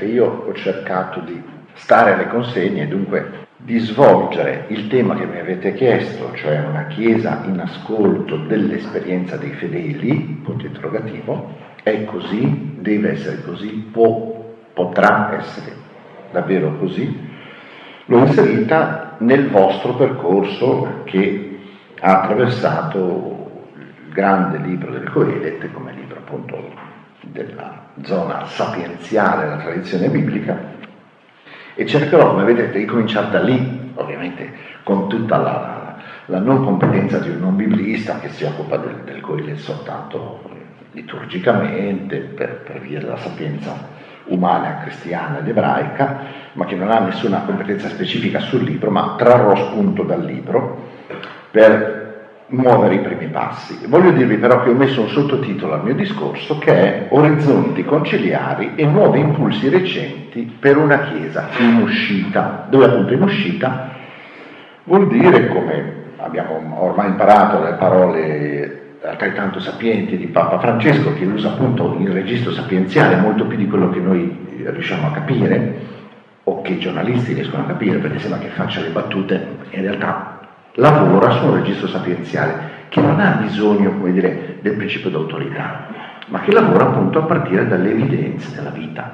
io ho cercato di stare alle consegne e dunque di svolgere il tema che mi avete chiesto, cioè una Chiesa in ascolto dell'esperienza dei fedeli, punto interrogativo. È così, deve essere così, potrà essere davvero così. L'ho inserita nel vostro percorso che ha attraversato il grande libro del Coelet come libro appunto della zona sapienziale della tradizione biblica, e cercherò, come vedete, di cominciare da lì, ovviamente con tutta la non competenza di un non biblista che si occupa del Coelet soltanto liturgicamente per via della sapienza umana, cristiana ed ebraica, ma che non ha nessuna competenza specifica sul libro, ma trarrò spunto dal libro per muovere i primi passi. Voglio dirvi però che ho messo un sottotitolo al mio discorso che è Orizzonti conciliari e nuovi impulsi recenti per una Chiesa in uscita, dove appunto in uscita vuol dire, come abbiamo ormai imparato dalle parole altrettanto sapienti di Papa Francesco, che usa appunto il registro sapienziale molto più di quello che noi riusciamo a capire o che i giornalisti riescono a capire, perché sembra che faccia le battute, in realtà lavora su un registro sapienziale che non ha bisogno, come dire, del principio d'autorità, ma che lavora appunto a partire dalle evidenze della vita.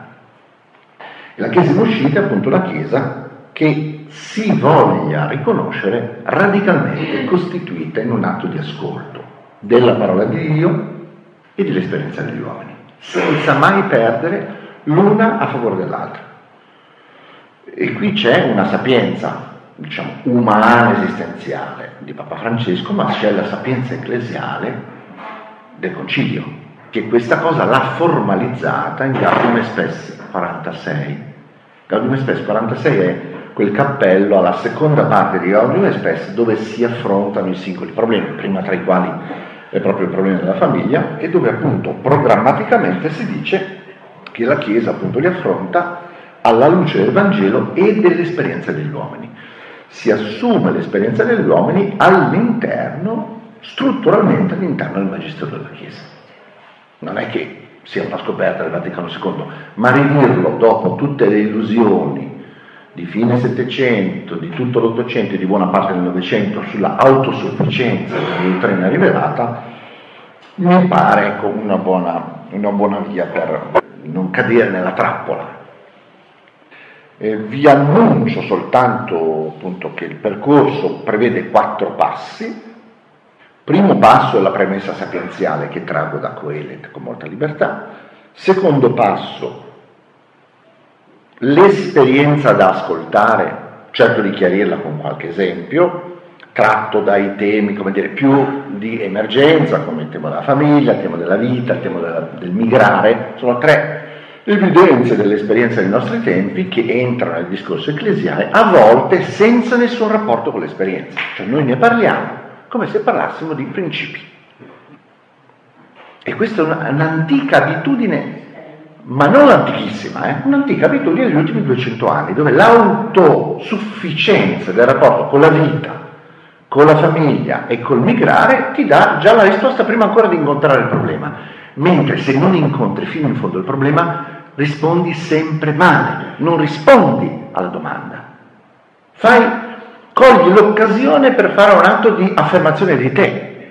E la Chiesa in uscita è appunto la Chiesa che si voglia riconoscere radicalmente costituita in un atto di ascolto della parola di Dio e dell'esperienza degli uomini, senza mai perdere l'una a favore dell'altra. E qui c'è una sapienza, diciamo, umana esistenziale di Papa Francesco, ma c'è la sapienza ecclesiale del Concilio, che questa cosa l'ha formalizzata in Gaudium et Spes 46. Gaudium et Spes 46 è quel cappello alla seconda parte di Gaudium et Spes dove si affrontano i singoli problemi, prima tra i quali è proprio il problema della famiglia, e dove appunto programmaticamente si dice che la Chiesa appunto li affronta alla luce del Vangelo e dell'esperienza degli uomini. Si assume l'esperienza degli uomini all'interno, strutturalmente all'interno del Magistero della Chiesa. Non è che sia una scoperta del Vaticano II, ma ridirlo dopo tutte le illusioni di fine Settecento, di tutto l'Ottocento e di buona parte del Novecento sulla autosufficienza della dottrina rivelata, mi pare ecco, una buona via per non cadere nella trappola. Vi annuncio soltanto appunto che il percorso prevede 4 passi. Primo passo è la premessa sapienziale che traggo da Coelet con molta libertà. Secondo passo, l'esperienza da ascoltare, cerco di chiarirla con qualche esempio, tratto dai temi, come dire, più di emergenza, come il tema della famiglia, il tema della vita, il tema del migrare. Sono 3 evidenze dell'esperienza dei nostri tempi che entrano nel discorso ecclesiale, a volte senza nessun rapporto con l'esperienza. Cioè noi ne parliamo come se parlassimo di principi. E questa è un'antica abitudine, ma non antichissima, un'antica abitudine degli ultimi 200 anni, dove l'autosufficienza del rapporto con la vita, con la famiglia e col migrare ti dà già la risposta prima ancora di incontrare il problema. Mentre se non incontri fino in fondo il problema, rispondi sempre male, non rispondi alla domanda. Cogli l'occasione per fare un atto di affermazione di te.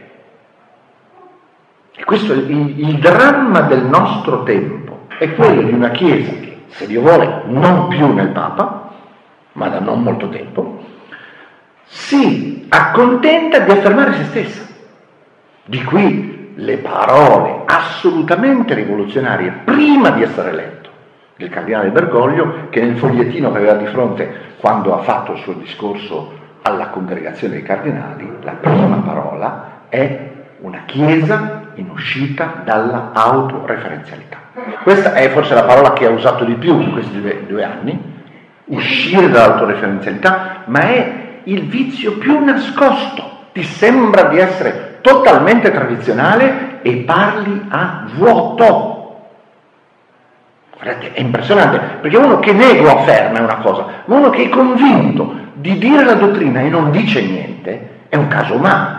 E questo è il dramma del nostro tempo, è quello di una Chiesa che, se Dio vuole, non più nel Papa, ma da non molto tempo, si accontenta di affermare se stessa. Di qui le parole assolutamente rivoluzionarie, prima di essere eletto, del cardinale Bergoglio, che nel fogliettino che aveva di fronte quando ha fatto il suo discorso alla congregazione dei cardinali, la prima parola è una Chiesa in uscita dalla autoreferenzialità. Questa è forse la parola che ha usato di più in questi due anni, uscire dall'autoreferenzialità, ma è il vizio più nascosto. Ti sembra di essere totalmente tradizionale e parli a vuoto. Guardate, è impressionante, perché uno che nego afferma è una cosa, ma uno che è convinto di dire la dottrina e non dice niente è un caso umano.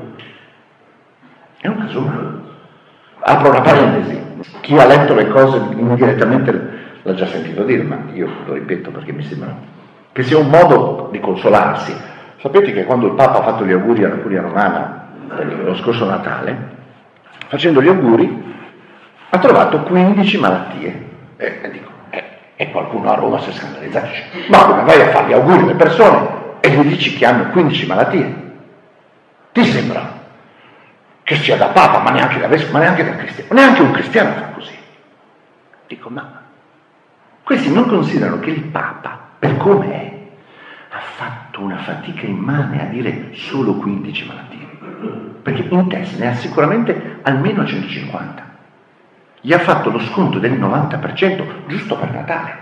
È un caso umano. Apro una parentesi. Chi ha letto le cose indirettamente l'ha già sentito dire, ma io lo ripeto perché mi sembra che sia un modo di consolarsi. Sapete che quando il Papa ha fatto gli auguri alla Curia Romana lo scorso Natale, facendo gli auguri ha trovato 15 malattie. E qualcuno a Roma si è scandalizzato, dice, ma come vai a fare gli auguri alle persone e gli dici che hanno 15 malattie? Ti sembra che sia da Papa, ma neanche da vescovo, ma neanche da cristiano? Neanche un cristiano fa così. Dico, ma questi non considerano che il Papa, per come è, ha fatto una fatica immane a dire solo 15 malattie, perché in testa ne ha sicuramente almeno 150. Gli ha fatto lo sconto del 90% giusto per Natale.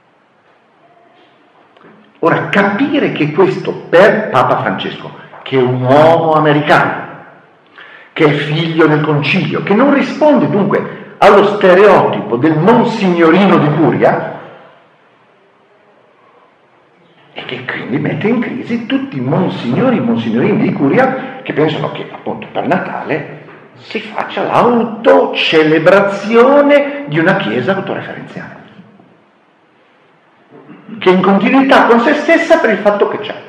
Ora, capire che questo per Papa Francesco, che è un uomo americano, che è figlio del concilio, che non risponde dunque allo stereotipo del monsignorino di curia, e che quindi mette in crisi tutti i monsignori e monsignorini di curia che pensano che appunto per Natale si faccia l'autocelebrazione di una chiesa autoreferenziale, che è in continuità con se stessa per il fatto che c'è.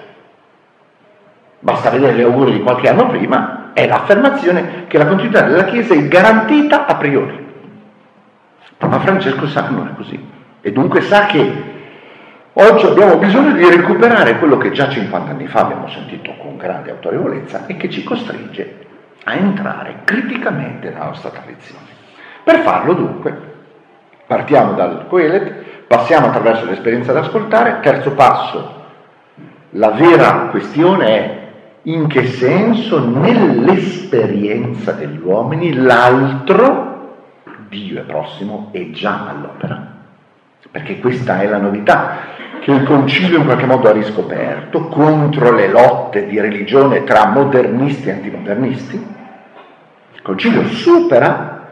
Basta vedere gli auguri di qualche anno prima, è l'affermazione che la continuità della chiesa è garantita a priori. Papa Francesco sa che non è così, e dunque sa che oggi abbiamo bisogno di recuperare quello che già 50 anni fa abbiamo sentito con grande autorevolezza e che ci costringe a entrare criticamente nella nostra tradizione. Per farlo dunque partiamo dal Coelet, passiamo attraverso l'esperienza da ascoltare. Terzo passo, la vera questione è in che senso nell'esperienza degli uomini l'altro, Dio è prossimo, è già all'opera, perché questa è la novità che il Concilio in qualche modo ha riscoperto contro le lotte di religione tra modernisti e antimodernisti. Il Concilio supera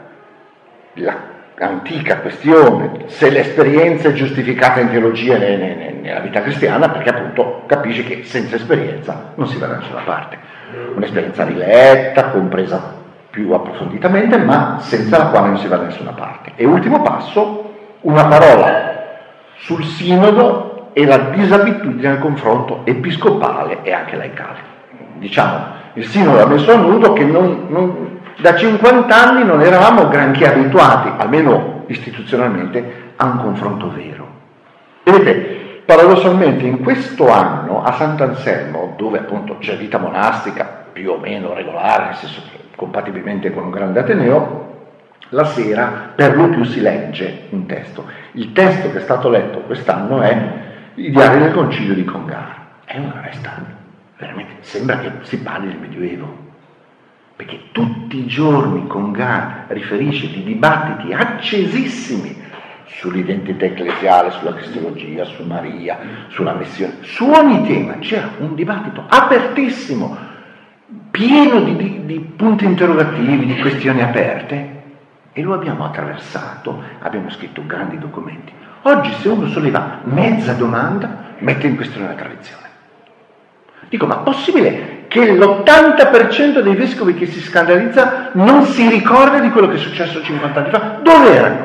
l'antica questione se l'esperienza è giustificata in teologia nella vita cristiana, perché appunto capisce che senza esperienza non si va da nessuna parte. Un'esperienza riletta, compresa più approfonditamente, ma senza la quale non si va da nessuna parte. E ultimo passo, una parola sul sinodo e la disabitudine al confronto episcopale e anche laicale. Diciamo, il sinodo ha messo a nudo che da 50 anni non eravamo granché abituati, almeno istituzionalmente, a un confronto vero. Vedete, paradossalmente in questo anno a Sant'Anselmo, dove appunto c'è vita monastica più o meno regolare, nel senso che compatibilmente con un grande ateneo, la sera per lo più si legge un testo. Il testo che è stato letto quest'anno è i Diari del Concilio di Congar. È una resta, veramente, sembra che si parli del Medioevo, perché tutti i giorni Congar riferisce di dibattiti accesissimi sull'identità ecclesiale, sulla cristologia, su Maria, sulla missione, su ogni tema c'era un dibattito apertissimo, pieno di punti interrogativi, di questioni aperte, e lo abbiamo attraversato, abbiamo scritto grandi documenti. Oggi se uno solleva mezza domanda mette in questione la tradizione. Dico, ma possibile che l'80% dei vescovi che si scandalizza non si ricorda di quello che è successo 50 anni fa? Dove erano?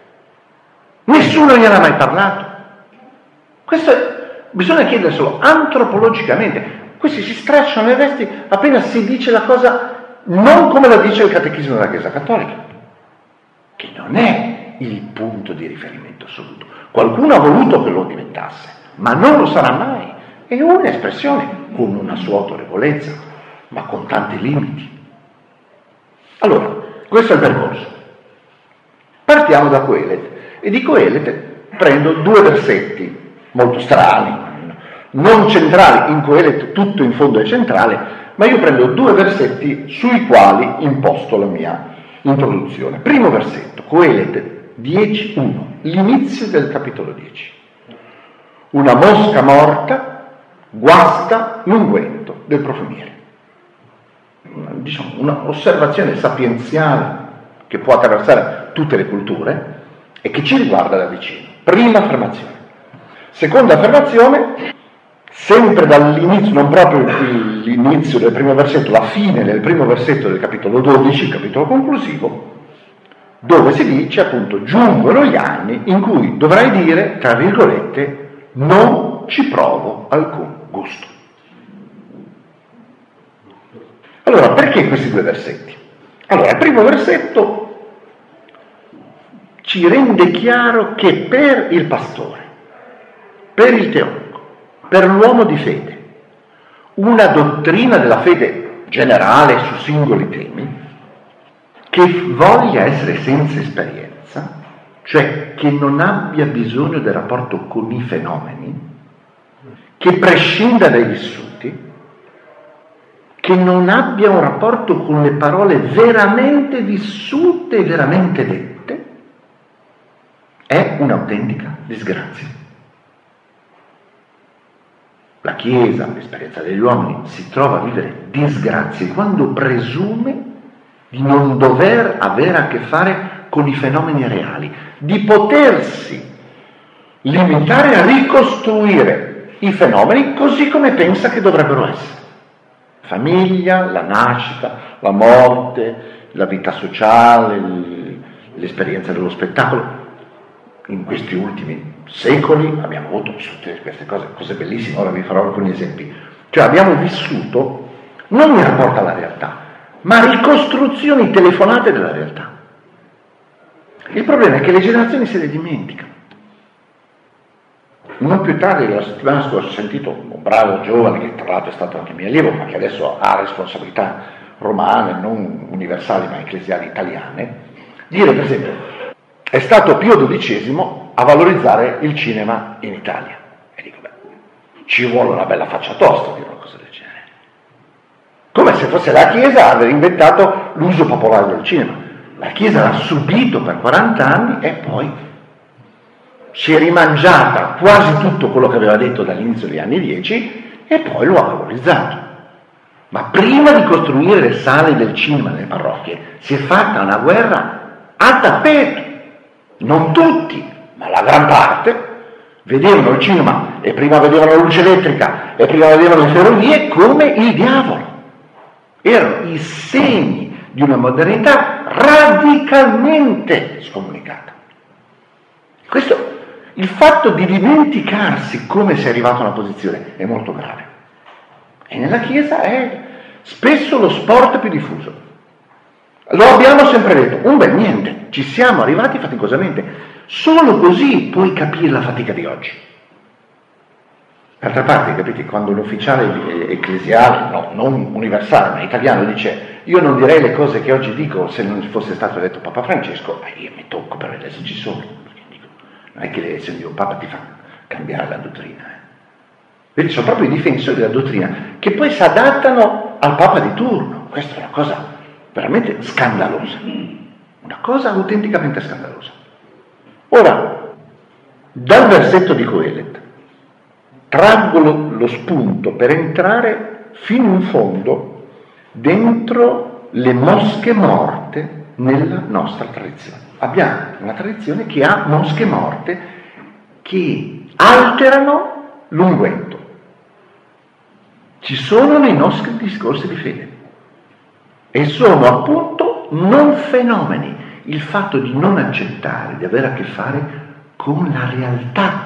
Nessuno gliene ha mai parlato. Questo bisogna chiederselo antropologicamente. Questi si stracciano le vesti appena si dice la cosa non come la dice il Catechismo della Chiesa Cattolica, che non è il punto di riferimento assoluto. Qualcuno ha voluto che lo diventasse, ma non lo sarà mai. È un'espressione con una sua autorevolezza, ma con tanti limiti. Allora, questo è il percorso. Partiamo da Coelet, e di Coelet prendo 2 versetti molto strani, non centrali. In Coelet tutto in fondo è centrale, ma io prendo 2 versetti sui quali imposto la mia introduzione. Primo versetto, Coelet 10:1, l'inizio del capitolo 10. Una mosca morta guasta l'unguento del profumiere. Diciamo un'osservazione sapienziale che può attraversare tutte le culture e che ci riguarda da vicino. Prima affermazione. Seconda affermazione, sempre dall'inizio, non proprio l'inizio del primo versetto, la fine del primo versetto del capitolo 12, il capitolo conclusivo, dove si dice appunto giungono gli anni in cui dovrai dire, tra virgolette, non ci provo alcun gusto. Allora, perché questi due versetti? Allora, il primo versetto ci rende chiaro che per il pastore, per il teologo, per l'uomo di fede, una dottrina della fede generale su singoli temi, che voglia essere senza esperienza, cioè che non abbia bisogno del rapporto con i fenomeni, che prescinda dai vissuti, che non abbia un rapporto con le parole veramente vissute e veramente dette, è un'autentica disgrazia. La Chiesa, l'esperienza degli uomini, si trova a vivere disgrazie quando presume di non dover avere a che fare con i fenomeni reali, di potersi limitare a ricostruire i fenomeni così come pensa che dovrebbero essere. Famiglia, la nascita, la morte, la vita sociale, l'esperienza dello spettacolo. In questi ultimi secoli abbiamo avuto tutte queste cose bellissime, ora vi farò alcuni esempi. Cioè abbiamo vissuto non in rapporto alla realtà, ma ricostruzioni telefonate della realtà. Il problema è che le generazioni se le dimenticano. Non più tardi, la settimana scorsa, ho sentito un bravo giovane, che tra l'altro è stato anche mio allievo, ma che adesso ha responsabilità romane, non universali ma ecclesiali italiane, dire per esempio, è stato Pio XII a valorizzare il cinema in Italia. E dico, ci vuole una bella faccia tosta a dire una cosa del genere. Come se fosse la Chiesa a aver inventato l'uso popolare del cinema. La Chiesa l'ha subito per 40 anni e poi si è rimangiata quasi tutto quello che aveva detto dall'inizio degli anni 10 e poi lo ha valorizzato. Ma prima di costruire le sale del cinema nelle parrocchie si è fatta una guerra a tappeto. Non tutti, ma la gran parte vedevano il cinema e prima vedevano la luce elettrica e prima vedevano le ferrovie come il diavolo. Erano i segni di una modernità radicalmente scomunicata. Questo, il fatto di dimenticarsi come si è arrivato a una posizione è molto grave. E nella Chiesa è spesso lo sport più diffuso. Lo abbiamo sempre detto, un bel niente, ci siamo arrivati faticosamente. Solo così puoi capire la fatica di oggi. D'altra parte, capite, quando l'ufficiale ecclesiale, no, non universale, ma italiano, dice io non direi le cose che oggi dico se non fosse stato detto Papa Francesco, io mi tocco per vedere se ci sono. Dico, non è che essendo un Papa ti fa cambiare la dottrina. Vedi, sono proprio i difensori della dottrina che poi si adattano al Papa di turno. Questa è una cosa veramente scandalosa, una cosa autenticamente scandalosa. Ora, dal versetto di Coelet traggo lo spunto per entrare fino in fondo dentro le mosche morte nella nostra tradizione. Abbiamo una tradizione che ha mosche morte che alterano l'unguento. Ci sono nei nostri discorsi di fede e sono appunto non fenomeni, il fatto di non accettare di avere a che fare con la realtà,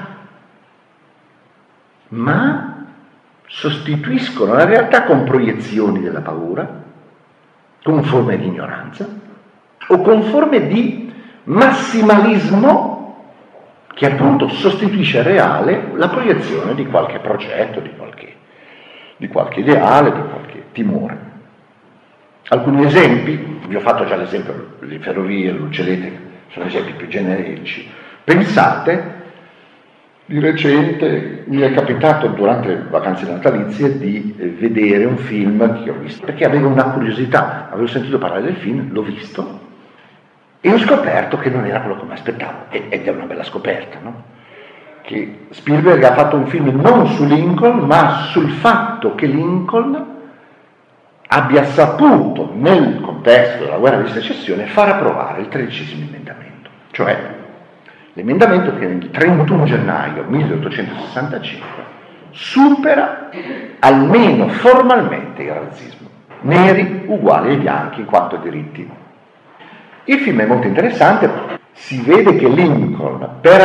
ma sostituiscono la realtà con proiezioni della paura, con forme di ignoranza o con forme di massimalismo che appunto sostituisce reale la proiezione di qualche progetto, di qualche ideale, di qualche timore. Alcuni esempi, vi ho fatto già l'esempio delle ferrovie, le luci elettriche, sono esempi più generici. Pensate, di recente mi è capitato durante le vacanze natalizie di vedere un film che ho visto, perché avevo una curiosità, avevo sentito parlare del film, l'ho visto e ho scoperto che non era quello che mi aspettavo, ed è una bella scoperta, no? Che Spielberg ha fatto un film non su Lincoln, ma sul fatto che Lincoln abbia saputo, nel contesto della guerra di secessione, far approvare il 13° emendamento, cioè l'emendamento che il 31 gennaio 1865 supera almeno formalmente il razzismo, neri uguali ai bianchi in quanto a diritti. Il film è molto interessante, si vede che Lincoln, per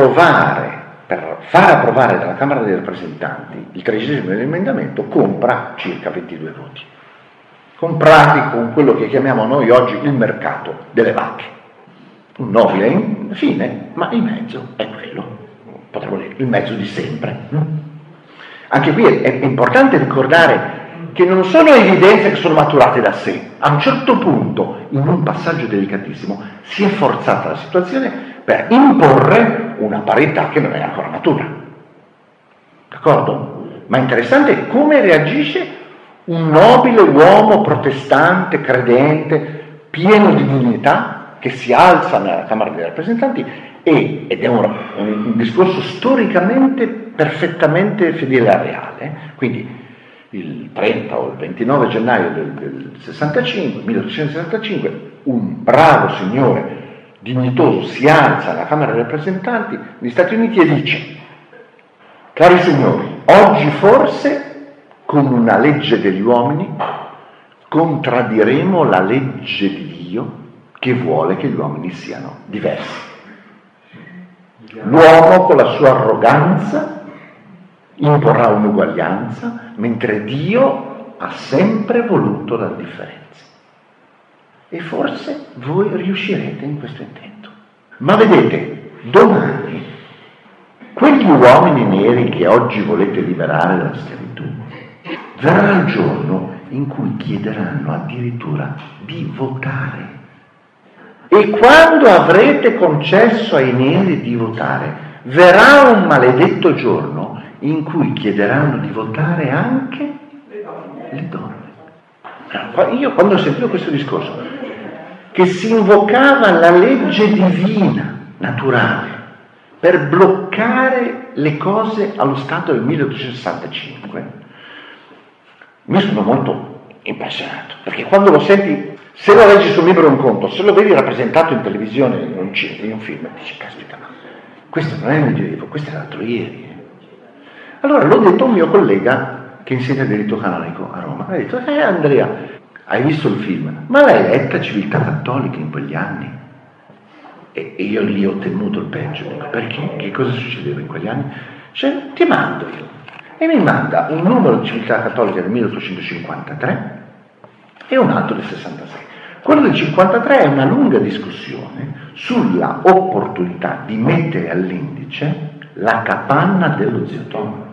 far approvare dalla Camera dei rappresentanti il 13° emendamento, compra circa 22 voti, comprati con quello che chiamiamo noi oggi il mercato delle vacche. Un nobile fine, ma il mezzo è quello, potremmo dire il mezzo di sempre. Anche qui è importante ricordare che non sono evidenze che sono maturate da sé. A un certo punto, in un passaggio delicatissimo, si è forzata la situazione per imporre una parità che non è ancora matura. D'accordo? Ma è interessante come reagisce un nobile uomo protestante, credente, pieno di dignità, che si alza nella Camera dei rappresentanti ed è un discorso storicamente perfettamente fedele al reale. Quindi il 30 o il 29 gennaio del 1865, un bravo signore dignitoso si alza alla Camera dei rappresentanti negli Stati Uniti e dice: cari signori, oggi forse con una legge degli uomini contraddiremo la legge di Dio che vuole che gli uomini siano diversi. L'uomo con la sua arroganza imporrà un'uguaglianza, mentre Dio ha sempre voluto la differenza. E forse voi riuscirete in questo intento. Ma vedete, domani, quegli uomini neri che oggi volete liberare dalla schiavitù, verrà il giorno in cui chiederanno addirittura di votare. E quando avrete concesso ai neri di votare, verrà un maledetto giorno in cui chiederanno di votare anche le donne. Io quando ho sentito questo discorso, che si invocava la legge divina, naturale, per bloccare le cose allo stato del 1865, mi sono molto impressionato, perché quando lo senti, se lo leggi sul libro è un conto, se lo vedi rappresentato in televisione, in un film, dici, caspita, ma questo non è il Medioevo, questo è l'altro ieri. Allora l'ho detto a un mio collega che insegna diritto canonico a Roma, ha detto: Andrea, hai visto il film? Ma l'hai letta Civiltà Cattolica in quegli anni? E io lì ho temuto il peggio. Dico, perché? Che cosa succedeva in quegli anni? Cioè, ti mando io. E mi manda un numero di Civiltà Cattolica del 1853 e un altro del 66. Quello del 53 è una lunga discussione sulla opportunità di mettere all'indice la capanna dello zio Tono,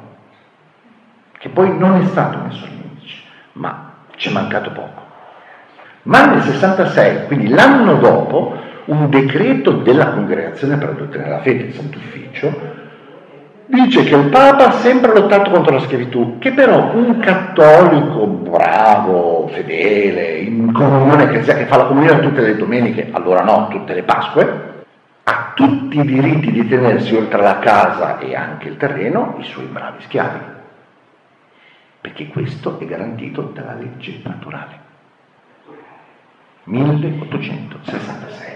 che poi non è stato messo all'indice, ma ci è mancato poco. Ma nel 66, quindi l'anno dopo, un decreto della Congregazione per la Dottrina della Fede, il Sant'Ufficio, dice che il Papa ha sempre lottato contro la schiavitù, che però un cattolico bravo, fedele, in comunione, che fa la comunione tutte le domeniche, allora no, tutte le Pasque, ha tutti i diritti di tenersi oltre la casa e anche il terreno i suoi bravi schiavi, perché questo è garantito dalla legge naturale. 1866.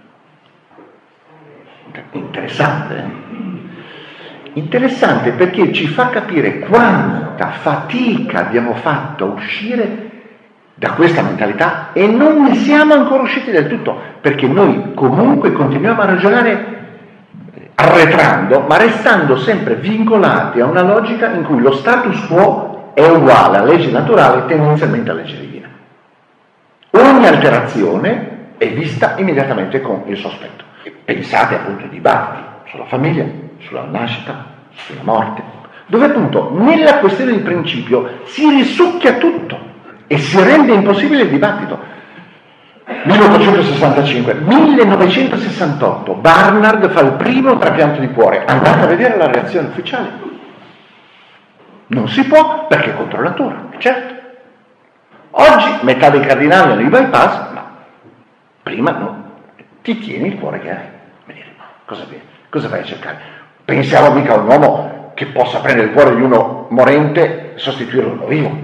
Interessante, eh? Interessante, perché ci fa capire quanta fatica abbiamo fatto a uscire da questa mentalità e non ne siamo ancora usciti del tutto, perché noi comunque continuiamo a ragionare arretrando, ma restando sempre vincolati a una logica in cui lo status quo è uguale alla legge naturale, tendenzialmente alla legge divina. Ogni alterazione è vista immediatamente con il sospetto. Pensate appunto ai dibattiti sulla famiglia, sulla nascita, sulla morte, dove appunto nella questione di principio si risucchia tutto e si rende impossibile il dibattito. 1865, 1968, Barnard fa il primo trapianto di cuore. Andate a vedere la reazione ufficiale. Non si può perché è contro la natura, certo. Oggi metà dei cardinali hanno i bypass, ma prima no. Ti tieni il cuore che hai. Cosa vai a cercare? Pensiamo mica a un uomo che possa prendere il cuore di uno morente e sostituirlo a uno vivo.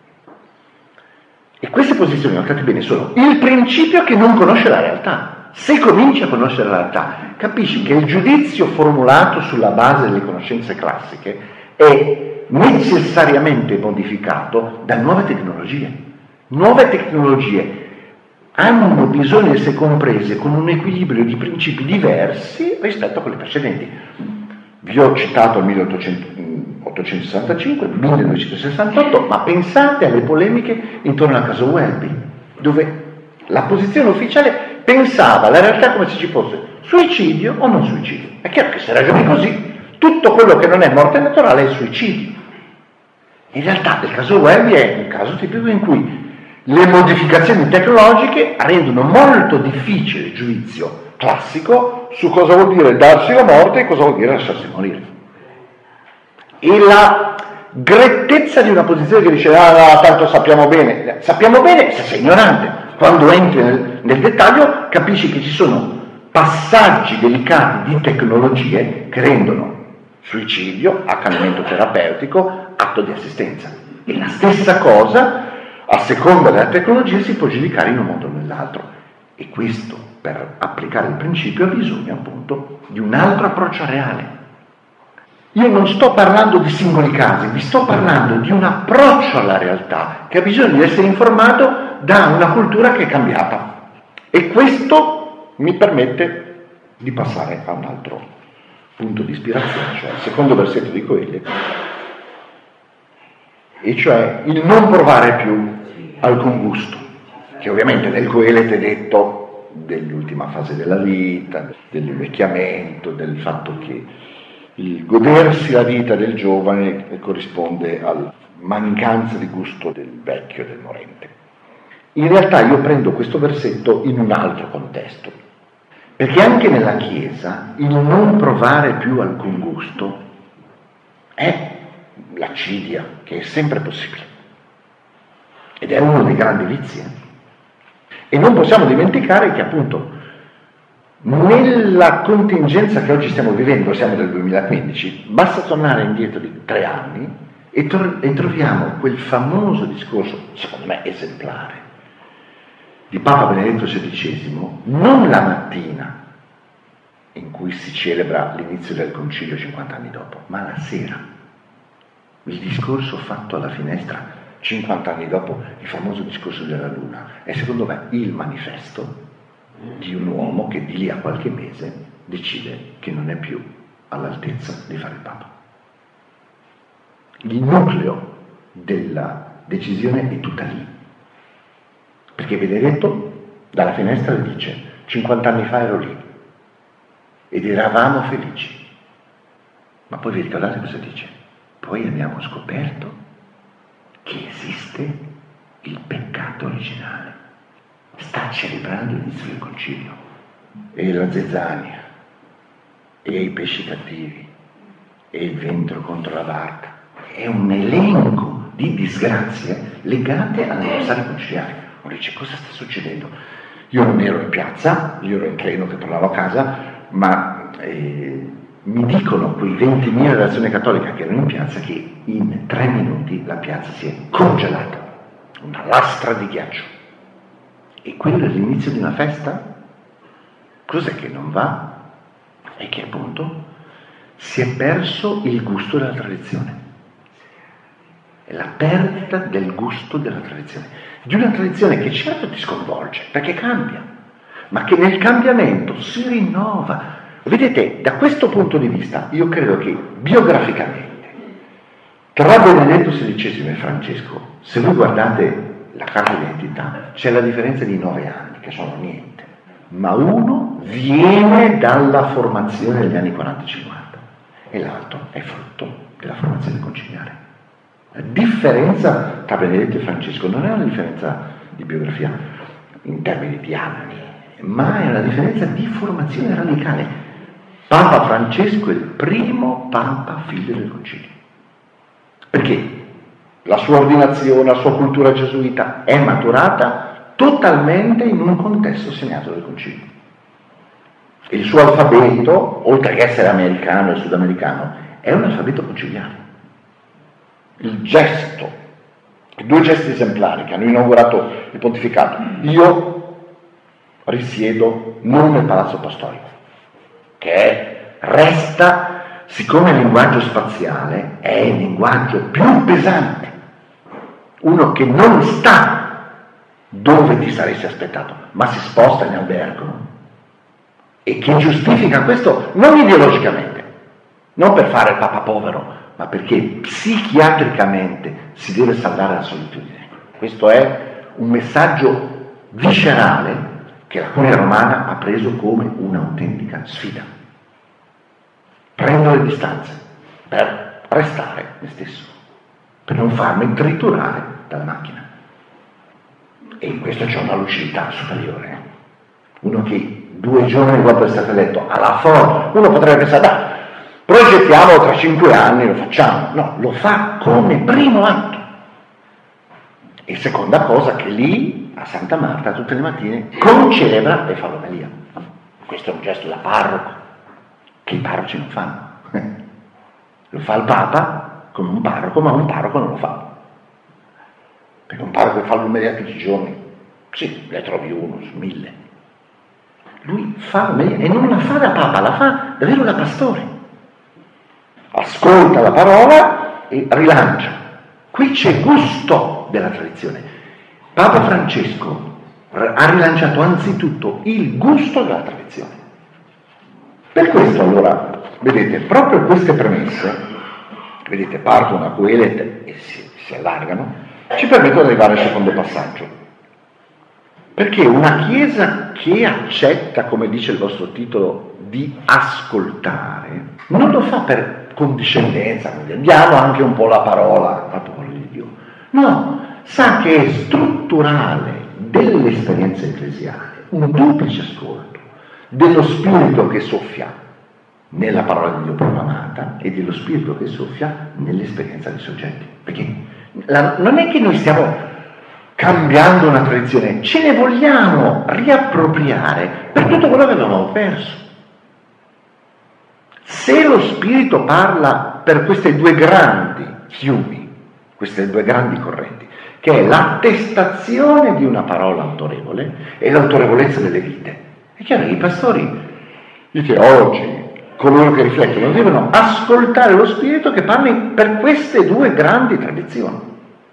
E queste posizioni, notate bene, sono il principio che non conosce la realtà. Se cominci a conoscere la realtà, capisci che il giudizio formulato sulla base delle conoscenze classiche è necessariamente modificato da nuove tecnologie. Nuove tecnologie hanno bisogno di essere comprese con un equilibrio di principi diversi rispetto a quelli precedenti. Vi ho citato il 1865, il 1968, ma pensate alle polemiche intorno al caso Welby, dove la posizione ufficiale pensava la realtà come se ci fosse suicidio o non suicidio. È chiaro che se ragioni così, tutto quello che non è morte naturale è suicidio. In realtà il caso Welby è un caso tipico in cui le modificazioni tecnologiche rendono molto difficile il giudizio classico su cosa vuol dire darsi la morte e cosa vuol dire lasciarsi morire. E la grettezza di una posizione che dice tanto sappiamo bene se sei ignorante. Quando entri nel dettaglio capisci che ci sono passaggi delicati di tecnologie che rendono suicidio, accanimento terapeutico, atto di assistenza. E la stessa cosa, a seconda della tecnologia, si può giudicare in un modo o nell'altro. E questo, per applicare il principio, ha bisogno appunto di un altro approccio reale. Io non sto parlando di singoli casi, vi sto parlando di un approccio alla realtà che ha bisogno di essere informato da una cultura che è cambiata. E questo mi permette di passare a un altro punto di ispirazione, cioè il secondo versetto di Coele, e cioè il non provare più alcun gusto, che ovviamente nel Coele è detto dell'ultima fase della vita, dell'invecchiamento, del fatto che il godersi la vita del giovane corrisponde alla mancanza di gusto del vecchio e del morente. In realtà io prendo questo versetto in un altro contesto, perché anche nella Chiesa il non provare più alcun gusto è l'accidia, che è sempre possibile, ed è uno dei grandi vizi. E non possiamo dimenticare che appunto nella contingenza che oggi stiamo vivendo, siamo del 2015, basta tornare indietro di 3 anni e troviamo quel famoso discorso, secondo me esemplare, di Papa Benedetto XVI, non la mattina in cui si celebra l'inizio del concilio 50 anni dopo, ma la sera. Il discorso fatto alla finestra 50 anni dopo, il famoso discorso della Luna, è secondo me il manifesto di un uomo che di lì a qualche mese decide che non è più all'altezza di fare il Papa. Il nucleo della decisione è tutta lì. Perché Benedetto dalla finestra dice 50 anni fa ero lì ed eravamo felici. Ma poi vi ricordate cosa dice? Poi abbiamo scoperto che esiste il peccato originale. Sta celebrando l'inizio del concilio. E la zezzania, e i pesci cattivi, e il vento contro la barca. È un elenco di disgrazie legate all'anniversario conciliare. Uno dice, cosa sta succedendo? Io non ero in piazza, io ero in treno che tornavo a casa, ma mi dicono quei 20.000 dell'Azione Cattolica che erano in piazza che in 3 minuti la piazza si è congelata, una lastra di ghiaccio. E quello è l'inizio di una festa? Cos'è che non va? È che appunto si è perso il gusto della tradizione. È la perdita del gusto della tradizione. Di una tradizione che certo ti sconvolge, perché cambia, ma che nel cambiamento si rinnova. Vedete, da questo punto di vista, io credo che biograficamente, tra Benedetto XVI e Francesco, se voi guardate la carta d'identità, c'è la differenza di 9 anni, che sono niente, ma uno viene dalla formazione degli anni 40-50 e l'altro è frutto della formazione conciliare. La differenza tra Benedetto e Francesco non è una differenza di biografia in termini di anni, ma è una differenza di formazione radicale. Papa Francesco è il primo Papa figlio del concilio. Perché? La sua ordinazione, la sua cultura gesuita è maturata totalmente in un contesto segnato dal concilio. Il suo alfabeto, oltre che essere americano e sudamericano, è un alfabeto conciliare. Il gesto, i 2 gesti esemplari che hanno inaugurato il pontificato. Io risiedo non nel Palazzo Apostolico, che resta, siccome il linguaggio spaziale è il linguaggio più pesante, uno che non sta dove ti saresti aspettato, ma si sposta in albergo e che giustifica questo non ideologicamente, non per fare il papa povero, ma perché psichiatricamente si deve salvare la solitudine. Questo è un messaggio viscerale che la Curia Romana ha preso come un'autentica sfida. Prendo le distanze per restare me stesso, per non farmi triturare dalla macchina. E in questo c'è una lucidità superiore. Uno che 2 giorni dopo essere eletto alla forza, uno potrebbe pensare, progettiamo tra 5 anni, lo facciamo. No, lo fa come primo atto. E seconda cosa, che lì a Santa Marta tutte le mattine concelebra e fa l'omelia. Questo è un gesto da parroco che i parroci non fanno. Lo fa il Papa come un parroco, ma un parroco non lo fa. Perché un parroco che fa l'omelia tutti i giorni, sì, ne trovi uno su 1000. Lui fa l'omelia e non la fa da Papa, la fa davvero da pastore. Ascolta la parola e rilancia. Qui c'è gusto della tradizione. Papa Francesco ha rilanciato anzitutto il gusto della tradizione. Per questo allora, vedete, proprio queste premesse, vedete, partono a Coelet e si allargano, ci permettono di arrivare al secondo passaggio. Perché una Chiesa che accetta, come dice il vostro titolo, di ascoltare, non lo fa per condiscendenza, diamo anche un po' la parola di Dio. No, sa che è strutturale dell'esperienza ecclesiale un duplice ascolto dello Spirito che soffia nella parola di Dio proclamata e dello Spirito che soffia nell'esperienza dei soggetti. Perché non è che noi stiamo cambiando una tradizione, ce ne vogliamo riappropriare per tutto quello che avevamo perso. Se lo Spirito parla per questi 2 grandi fiumi, queste 2 grandi correnti, che è l'attestazione di una parola autorevole e l'autorevolezza delle vite, è chiaro che i pastori di teologi, coloro che riflettono, devono ascoltare lo Spirito che parli per queste 2 grandi tradizioni,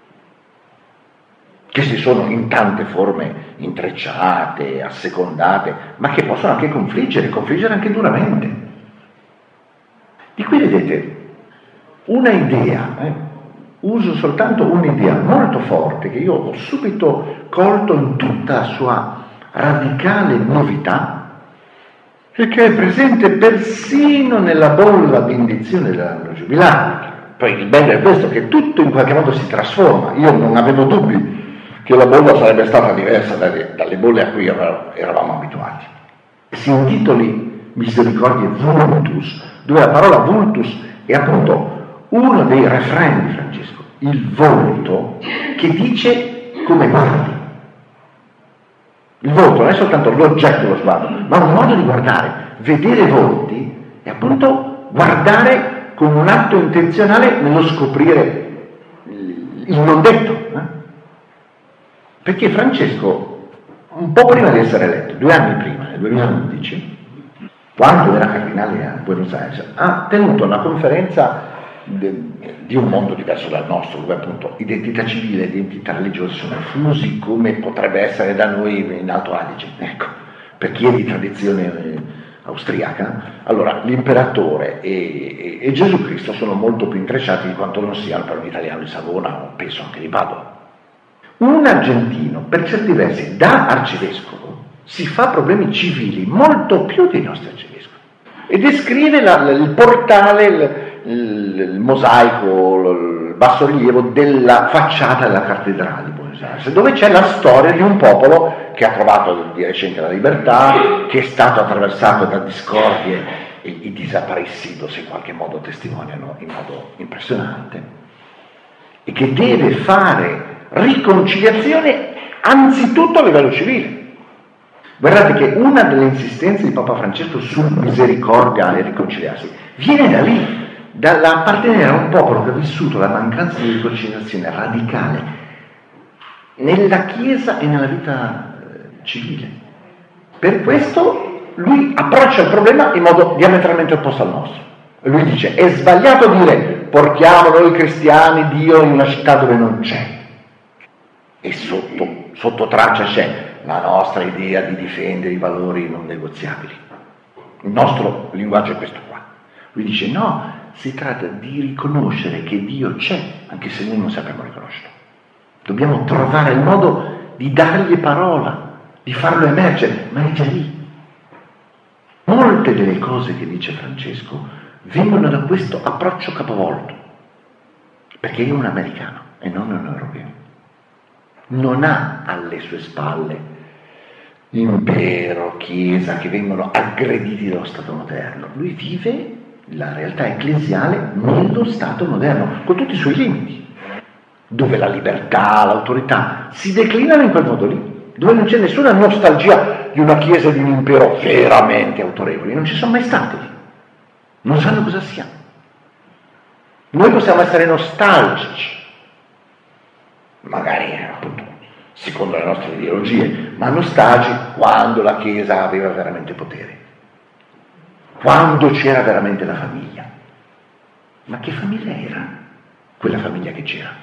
che si sono in tante forme intrecciate, assecondate, ma che possono anche confliggere anche duramente. Di qui vedete una idea, uso soltanto un'idea molto forte che io ho subito colto in tutta la sua radicale novità e che è presente persino nella bolla di indizione dell'anno giubilare. Poi il bello è questo, che tutto in qualche modo si trasforma. Io non avevo dubbi che la bolla sarebbe stata diversa dalle bolle a cui eravamo abituati. Si intitoli Misericordiae Vultus, dove la parola vultus è appunto uno dei refrain di Francesco, il volto che dice come guardi. Il volto non è soltanto l'oggetto dello sguardo, ma un modo di guardare. Vedere volti è appunto guardare con un atto intenzionale nello scoprire il non detto. Perché Francesco, un po' prima di essere eletto, 2 anni prima, nel 2011, quando era cardinale a Buenos Aires, ha tenuto una conferenza di un mondo diverso dal nostro, dove appunto identità civile e identità religiosa sono fusi come potrebbe essere da noi in Alto Adige. Ecco, per chi è di tradizione austriaca, allora l'imperatore e Gesù Cristo sono molto più intrecciati di quanto non siano per un italiano di Savona o penso anche di Padova. Un argentino, per certi versi, da arcivescovo, si fa problemi civili molto più dei nostri arcivescovi e descrive il portale, il mosaico, il bassorilievo della facciata della cattedrale di Buenos Aires, dove c'è la storia di un popolo che ha trovato di recente la libertà, che è stato attraversato da discordie e i desaparecidos in qualche modo testimoniano in modo impressionante, e che deve fare riconciliazione anzitutto a livello civile. Guardate che una delle insistenze di Papa Francesco su misericordia e riconciliarsi viene da lì, dall'appartenere a un popolo che ha vissuto la mancanza di riconciliazione radicale nella Chiesa e nella vita civile. Per questo lui approccia il problema in modo diametralmente opposto al nostro. Lui dice: è sbagliato dire portiamo noi cristiani Dio in una città dove non c'è. E sotto sotto traccia c'è la nostra idea di difendere i valori non negoziabili. Il nostro linguaggio è questo qua. Lui dice no, si tratta di riconoscere che Dio c'è, anche se noi non sappiamo riconoscerlo. Dobbiamo trovare il modo di dargli parola, di farlo emergere, ma è già lì. Molte delle cose che dice Francesco vengono da questo approccio capovolto, perché è un americano e non un europeo. Non ha alle sue spalle impero, chiesa che vengono aggrediti dallo Stato moderno. Lui vive la realtà ecclesiale nello Stato moderno, con tutti i suoi limiti, dove la libertà, l'autorità si declinano in quel modo lì, dove non c'è nessuna nostalgia di una chiesa e di un impero veramente autorevoli, non ci sono mai stati, non sanno cosa sia. Noi possiamo essere nostalgici, magari appunto secondo le nostre ideologie, ma nostalgici quando la chiesa aveva veramente potere, quando c'era veramente la famiglia. Ma che famiglia era quella famiglia che c'era?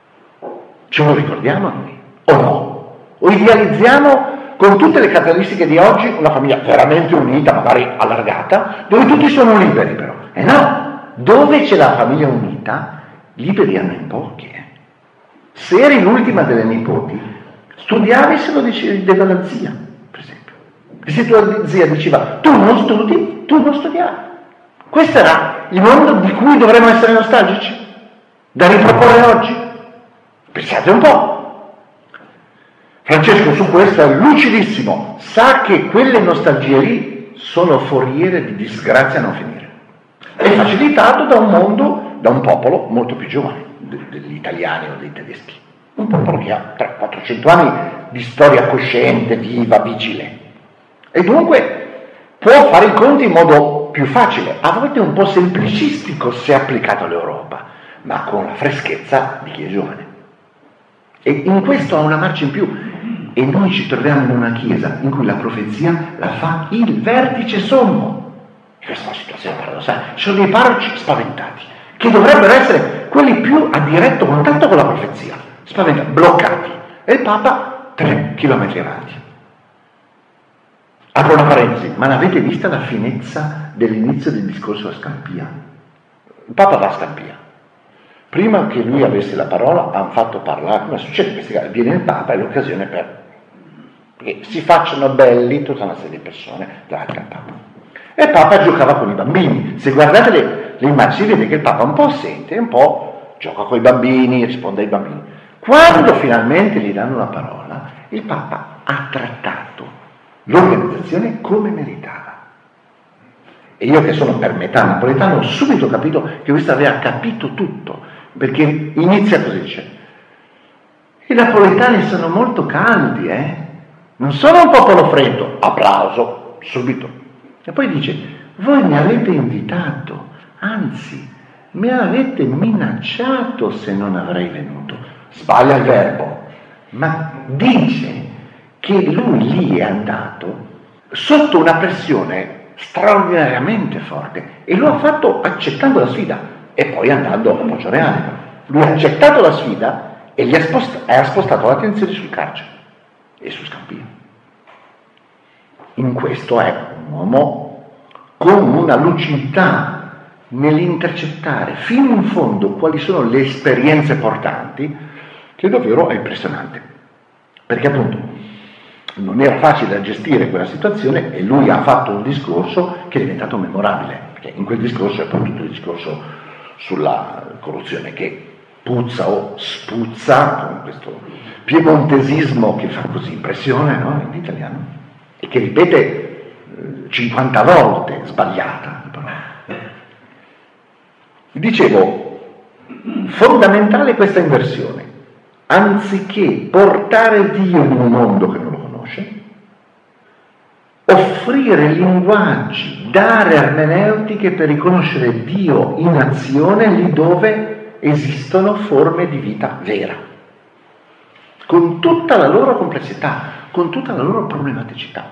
Ce lo ricordiamo noi o no? O idealizziamo con tutte le caratteristiche di oggi una famiglia veramente unita, magari allargata, dove tutti sono liberi però? No, dove c'è la famiglia unita, liberi hanno in pochi. Se eri l'ultima delle nipoti, studiavi se lo diceva la zia, per esempio. E se tua zia diceva tu non studi, tu non studiavi. Questo era il mondo di cui dovremmo essere nostalgici, da riproporre oggi. Pensate un po'. Francesco su questo è lucidissimo, sa che quelle nostalgie lì sono foriere di disgrazia a non finire. È facilitato da un mondo, da un popolo molto più giovane degli italiani o dei tedeschi. Un popolo che ha 300-400 anni di storia cosciente, viva, vigile. E dunque può fare i conti in modo più facile, a volte un po' semplicistico se applicato all'Europa, ma con la freschezza di chi è giovane. E in questo ha una marcia in più. E noi ci troviamo in una chiesa in cui la profezia la fa il vertice sommo. E questa è una situazione paradossale. Ci sono dei parroci spaventati, che dovrebbero essere quelli più a diretto contatto con la profezia, spaventati, bloccati. E il Papa 3 chilometri avanti. Apro una parentesi, ma l'avete vista la finezza dell'inizio del discorso a Scampia? Il Papa va a Scampia. Prima che lui avesse la parola, hanno fatto parlare, come succede in questi casi, viene il Papa, è l'occasione perché si facciano belli tutta una serie di persone davanti al Papa. E il Papa giocava con i bambini. Se guardate le immagini si vede che il Papa un po' sente, un po' gioca con i bambini, risponde ai bambini. Quando finalmente gli danno la parola, il Papa ha trattato l'organizzazione come meritava. E io che sono per metà napoletano ho subito capito che questo aveva capito tutto, perché inizia così, dice: i napoletani sono molto caldi, non sono un popolo freddo, applauso, subito. E poi dice: voi mi avete invitato, anzi, mi avete minacciato se non avrei venuto. Sbaglia il verbo, ma dice che lui lì è andato sotto una pressione straordinariamente forte e lo ha fatto accettando la sfida e poi andando a Poggioreale. Lui ha accettato la sfida e gli ha spostato l'attenzione sul carcere e su Scampia. In questo è un uomo con una lucidità nell'intercettare fino in fondo quali sono le esperienze portanti, che davvero è impressionante, perché appunto non era facile da gestire quella situazione e lui ha fatto un discorso che è diventato memorabile, perché in quel discorso è poi tutto il discorso sulla corruzione che puzza o spuzza, con questo piemontesismo che fa così impressione, no? In italiano, e che ripete 50 volte sbagliata. Dicevo, fondamentale questa inversione. Anziché portare Dio in un mondo che non lo conosce, offrire linguaggi, dare ermeneutiche per riconoscere Dio in azione lì dove esistono forme di vita vera, con tutta la loro complessità, con tutta la loro problematicità.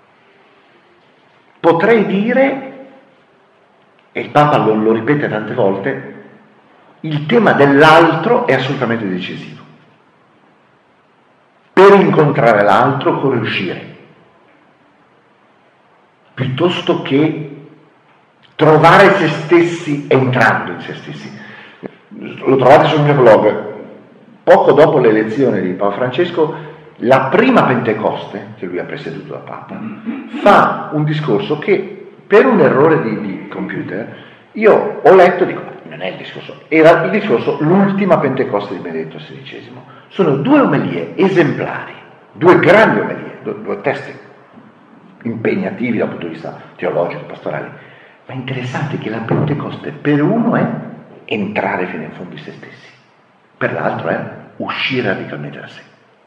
Potrei dire, e il Papa lo ripete tante volte, il tema dell'altro è assolutamente decisivo. Per per incontrare l'altro occorre uscire, piuttosto che trovare se stessi entrando in se stessi. Lo trovate sul mio blog. Poco dopo l'elezione di Papa Francesco, la prima Pentecoste, che lui ha presieduto da Papa, fa un discorso che per un errore di computer io ho letto, dico, non è il discorso, era il discorso l'ultima Pentecoste di Benedetto XVI. Sono 2 omelie esemplari, 2 grandi omelie, 2 testi impegnativi dal punto di vista teologico, pastorale, ma interessante che la Pentecoste per uno è entrare fino in fondo di se stessi, per l'altro è uscire radicalmente da sé.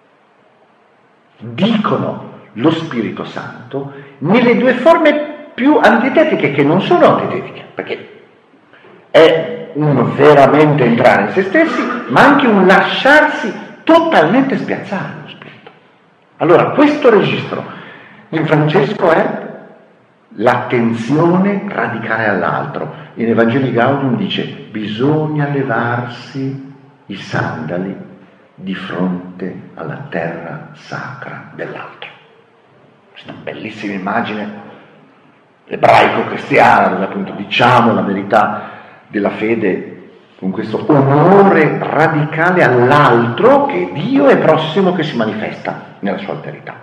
Dicono lo Spirito Santo nelle 2 forme più antitetiche, che non sono antitetiche, perché è un veramente entrare in se stessi, ma anche un lasciarsi totalmente spiazzare lo Spirito. Allora, questo registro in Francesco è l'attenzione radicale all'altro. In Evangelii Gaudium dice: bisogna levarsi i sandali di fronte alla terra sacra dell'altro. Questa bellissima immagine ebraico-cristiana, dove appunto diciamo la verità della fede con questo onore radicale all'altro, che Dio è prossimo, che si manifesta nella sua alterità.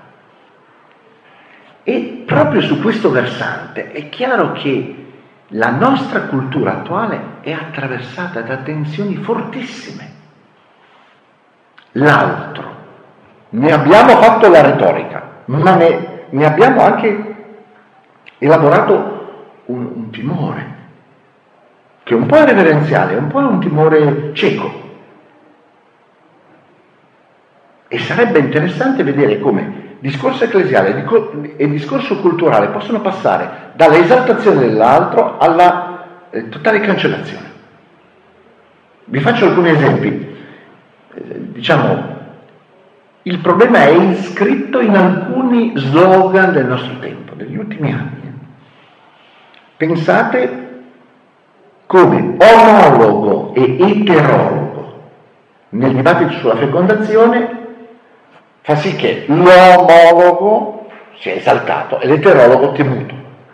E proprio su questo versante è chiaro che la nostra cultura attuale è attraversata da tensioni fortissime. L'altro, ne abbiamo fatto la retorica, ma ne abbiamo anche elaborato un timore, che un po' è reverenziale, un po' è un timore cieco. E sarebbe interessante vedere come discorso ecclesiale e discorso culturale possono passare dall'esaltazione dell'altro alla totale cancellazione. Vi faccio alcuni esempi. Diciamo, il problema è iscritto in alcuni slogan del nostro tempo, degli ultimi anni. Pensate come omologo e eterologo nel dibattito sulla fecondazione fa sì che l'omologo sia esaltato e l'eterologo temuto.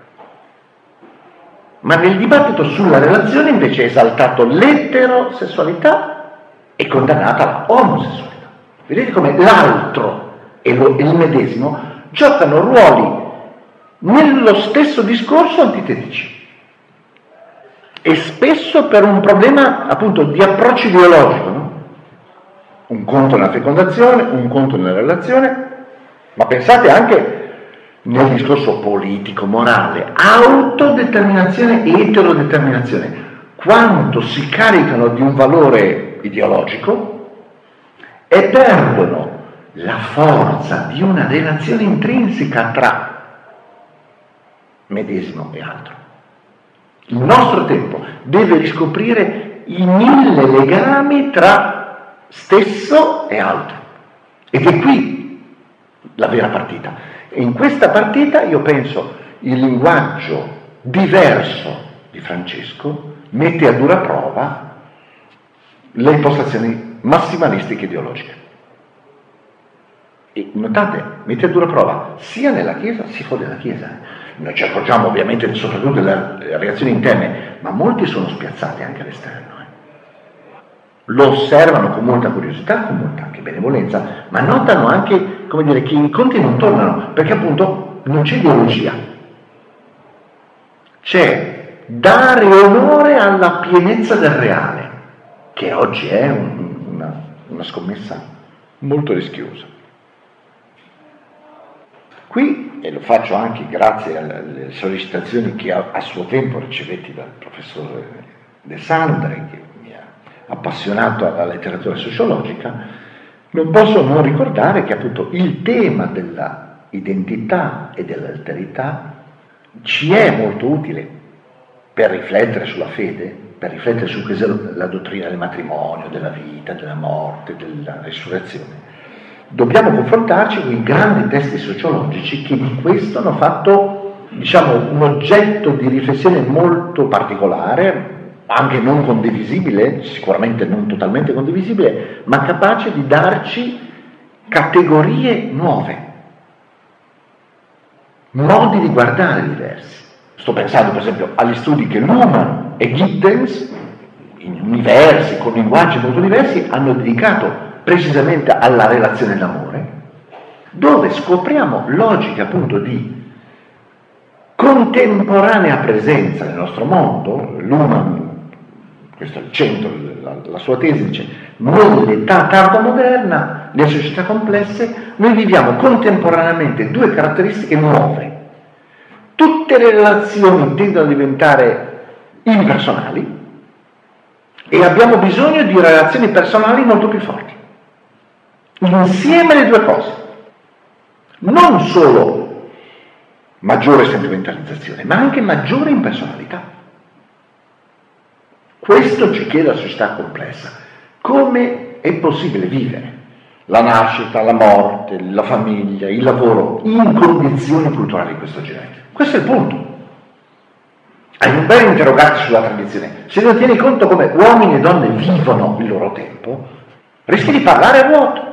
Ma nel dibattito sulla relazione invece è esaltato l'eterosessualità e condannata la omosessualità. Vedete come l'altro e il medesimo giocano ruoli nello stesso discorso antitetici. E spesso per un problema appunto di approccio ideologico, no? Un conto nella fecondazione, un conto nella relazione, ma pensate anche nel discorso politico, morale, autodeterminazione e eterodeterminazione, quanto si caricano di un valore ideologico e perdono la forza di una relazione intrinseca tra medesimo e altro. Il nostro tempo deve riscoprire i 1000 legami tra stesso e altro. Ed è qui la vera partita. E in questa partita io penso il linguaggio diverso di Francesco mette a dura prova le impostazioni massimalistiche ideologiche. E notate, mette a dura prova sia nella Chiesa sia fuori dalla Chiesa. Noi ci accorgiamo ovviamente soprattutto delle reazioni interne, ma molti sono spiazzati anche all'esterno. Lo osservano con molta curiosità, con molta anche benevolenza, ma notano anche, come dire, che i conti non tornano, perché appunto non c'è ideologia. C'è dare onore alla pienezza del reale, che oggi è una scommessa molto rischiosa. Qui, e lo faccio anche grazie alle sollecitazioni che a suo tempo ricevetti dal professore De Sandre, che mi ha appassionato alla letteratura sociologica, non posso non ricordare che appunto il tema della identità e dell'alterità ci è molto utile per riflettere sulla fede, per riflettere su la dottrina del matrimonio, della vita, della morte, della risurrezione. Dobbiamo confrontarci con i grandi testi sociologici che di questo hanno fatto, diciamo, un oggetto di riflessione molto particolare, anche non condivisibile, sicuramente non totalmente condivisibile, ma capace di darci categorie nuove, modi di guardare diversi. Sto pensando per esempio agli studi che Luhmann e Giddens, in universi, con linguaggi molto diversi, hanno dedicato precisamente alla relazione d'amore, dove scopriamo logiche appunto di contemporanea presenza nel nostro mondo. Luhmann, questo è il centro, la sua tesi dice: nell'età tardomoderna, nelle società complesse, noi viviamo contemporaneamente due caratteristiche nuove. Tutte le relazioni tendono a diventare impersonali e abbiamo bisogno di relazioni personali molto più forti. Insieme le due cose, non solo maggiore sentimentalizzazione, ma anche maggiore impersonalità. Questo ci chiede la società complessa. Come è possibile vivere la nascita, la morte, la famiglia, il lavoro in condizioni culturali di questo genere? Questo è il punto. Hai un bel interrogarti sulla tradizione. Se non tieni conto come uomini e donne vivono il loro tempo, rischi di parlare a vuoto.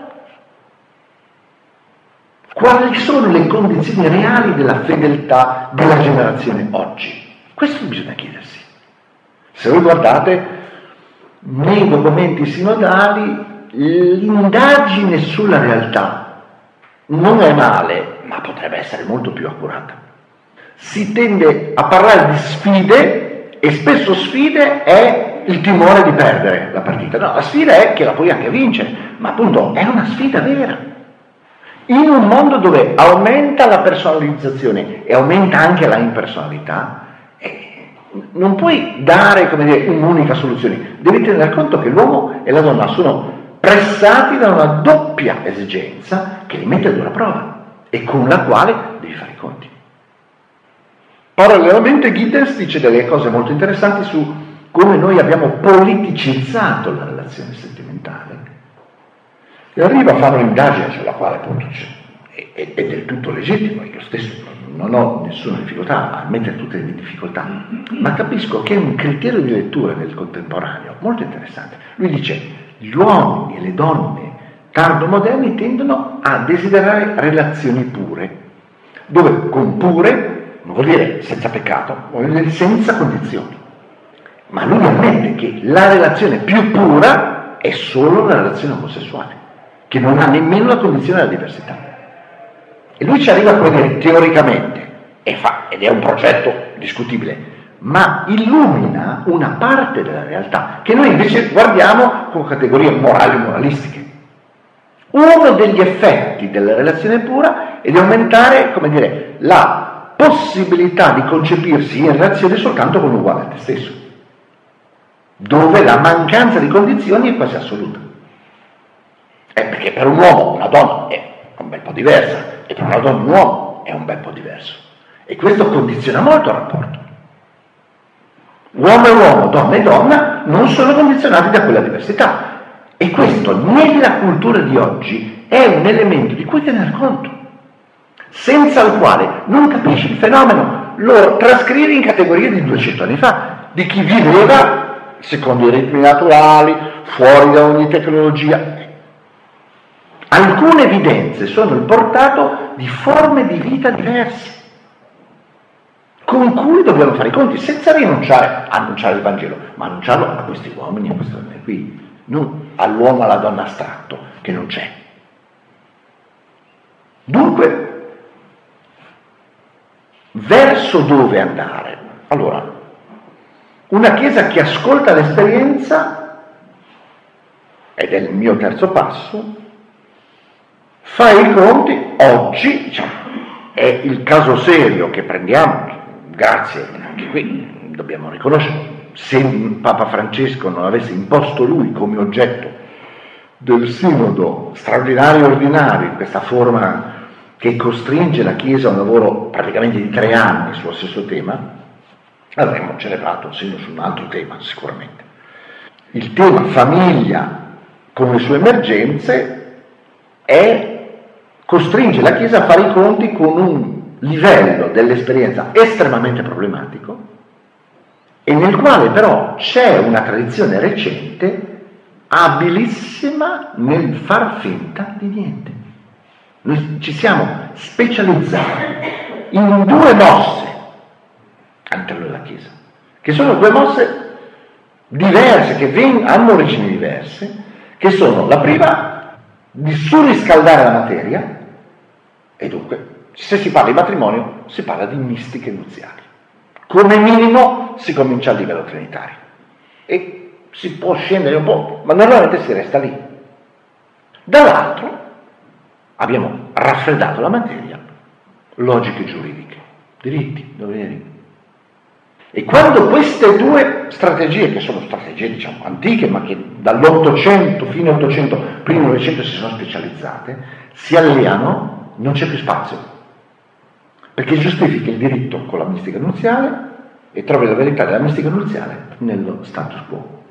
Quali sono le condizioni reali della fedeltà della generazione oggi? Questo bisogna chiedersi. Se voi guardate nei documenti sinodali, l'indagine sulla realtà non è male, ma potrebbe essere molto più accurata. Si tende a parlare di sfide, e spesso sfide è il timore di perdere la partita. No, la sfida è che la puoi anche vincere, ma appunto è una sfida vera. In un mondo dove aumenta la personalizzazione e aumenta anche la impersonalità, non puoi dare, come dire, un'unica soluzione. Devi tenere conto che l'uomo e la donna sono pressati da una doppia esigenza che li mette a dura prova e con la quale devi fare i conti. Parallelamente Giddens dice delle cose molto interessanti su come noi abbiamo politicizzato la relazione sentimentale e arriva a fare un'indagine sulla quale appunto è del tutto legittimo. Io stesso non ho nessuna difficoltà a mettere tutte le mie difficoltà, ma capisco che è un criterio di lettura del contemporaneo molto interessante. Lui dice: gli uomini e le donne tardomoderni tendono a desiderare relazioni pure, dove con pure non vuol dire senza peccato, vuol dire senza condizioni. Ma lui ammette che la relazione più pura è solo la relazione omosessuale, che non ha nemmeno la condizione della diversità. E lui ci arriva a dire teoricamente, ed è un progetto discutibile, ma illumina una parte della realtà che noi invece guardiamo con categorie morali e moralistiche. Uno degli effetti della relazione pura è di aumentare, come dire, la possibilità di concepirsi in relazione soltanto con uguale a te stesso, dove la mancanza di condizioni è quasi assoluta. Perché per un uomo una donna è un bel po' diversa e per una donna un uomo è un bel po' diverso, e questo condiziona molto il rapporto. Uomo e uomo, donna e donna non sono condizionati da quella diversità, e questo nella cultura di oggi è un elemento di cui tener conto, senza il quale non capisci il fenomeno. Lo trascrivi in categorie di 200 anni fa, di chi viveva secondo i ritmi naturali, fuori da ogni tecnologia. Alcune evidenze sono il portato di forme di vita diverse, con cui dobbiamo fare i conti, senza rinunciare a annunciare il Vangelo, ma annunciarlo a questi uomini e a queste donne qui, non all'uomo e alla donna astratto, che non c'è. Dunque, verso dove andare? Allora, una Chiesa che ascolta l'esperienza, ed è il mio terzo passo, fa i conti oggi, diciamo, è il caso serio che prendiamo, grazie, anche qui dobbiamo riconoscere, se Papa Francesco non avesse imposto lui come oggetto del sinodo straordinario e ordinario, in questa forma che costringe la Chiesa a un lavoro praticamente di 3 anni sullo stesso tema, avremmo celebrato un sinodo su un altro tema sicuramente. Il tema famiglia con le sue emergenze costringe la Chiesa a fare i conti con un livello dell'esperienza estremamente problematico, e nel quale però c'è una tradizione recente abilissima nel far finta di niente. Noi ci siamo specializzati in due mosse all'interno della Chiesa, che sono due mosse diverse, che hanno origini diverse, che sono la prima di surriscaldare la materia, e dunque se si parla di matrimonio si parla di mistiche nuziali. Come minimo si comincia a livello trinitario e si può scendere un po', ma normalmente si resta lì. Dall'altro abbiamo raffreddato la materia, logiche giuridiche, diritti, doveri. E quando queste due strategie, che sono strategie diciamo antiche, ma che dall'800 fino all'800, primo 900 si sono specializzate, si alleano, non c'è più spazio, perché giustifica il diritto con la mistica nuziale e trovi la verità della mistica nuziale nello status quo.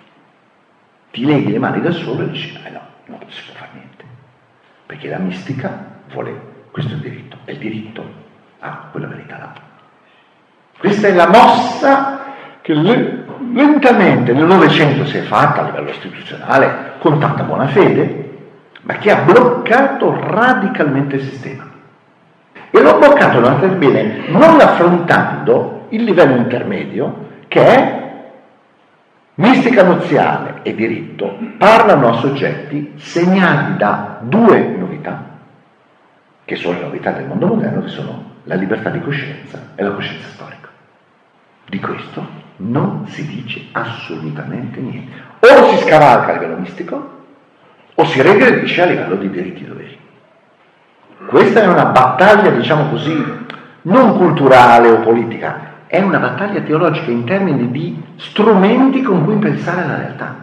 Ti leghi le mani da solo e dici, no, non si può fare niente, perché la mistica vuole questo diritto, e il diritto ha quella verità là. Questa è la mossa che lentamente nel Novecento si è fatta a livello istituzionale con tanta buona fede, ma che ha bloccato radicalmente il sistema. E l'ho bloccato bene, non affrontando il livello intermedio, che è mistica nuziale e diritto, parlano a soggetti segnati da due novità, che sono le novità del mondo moderno, che sono la libertà di coscienza e la coscienza storica. Di questo non si dice assolutamente niente. O si scavalca a livello mistico, o si regredisce a livello di diritti e doveri. Questa è una battaglia, diciamo così, non culturale o politica, è una battaglia teologica in termini di strumenti con cui pensare la realtà.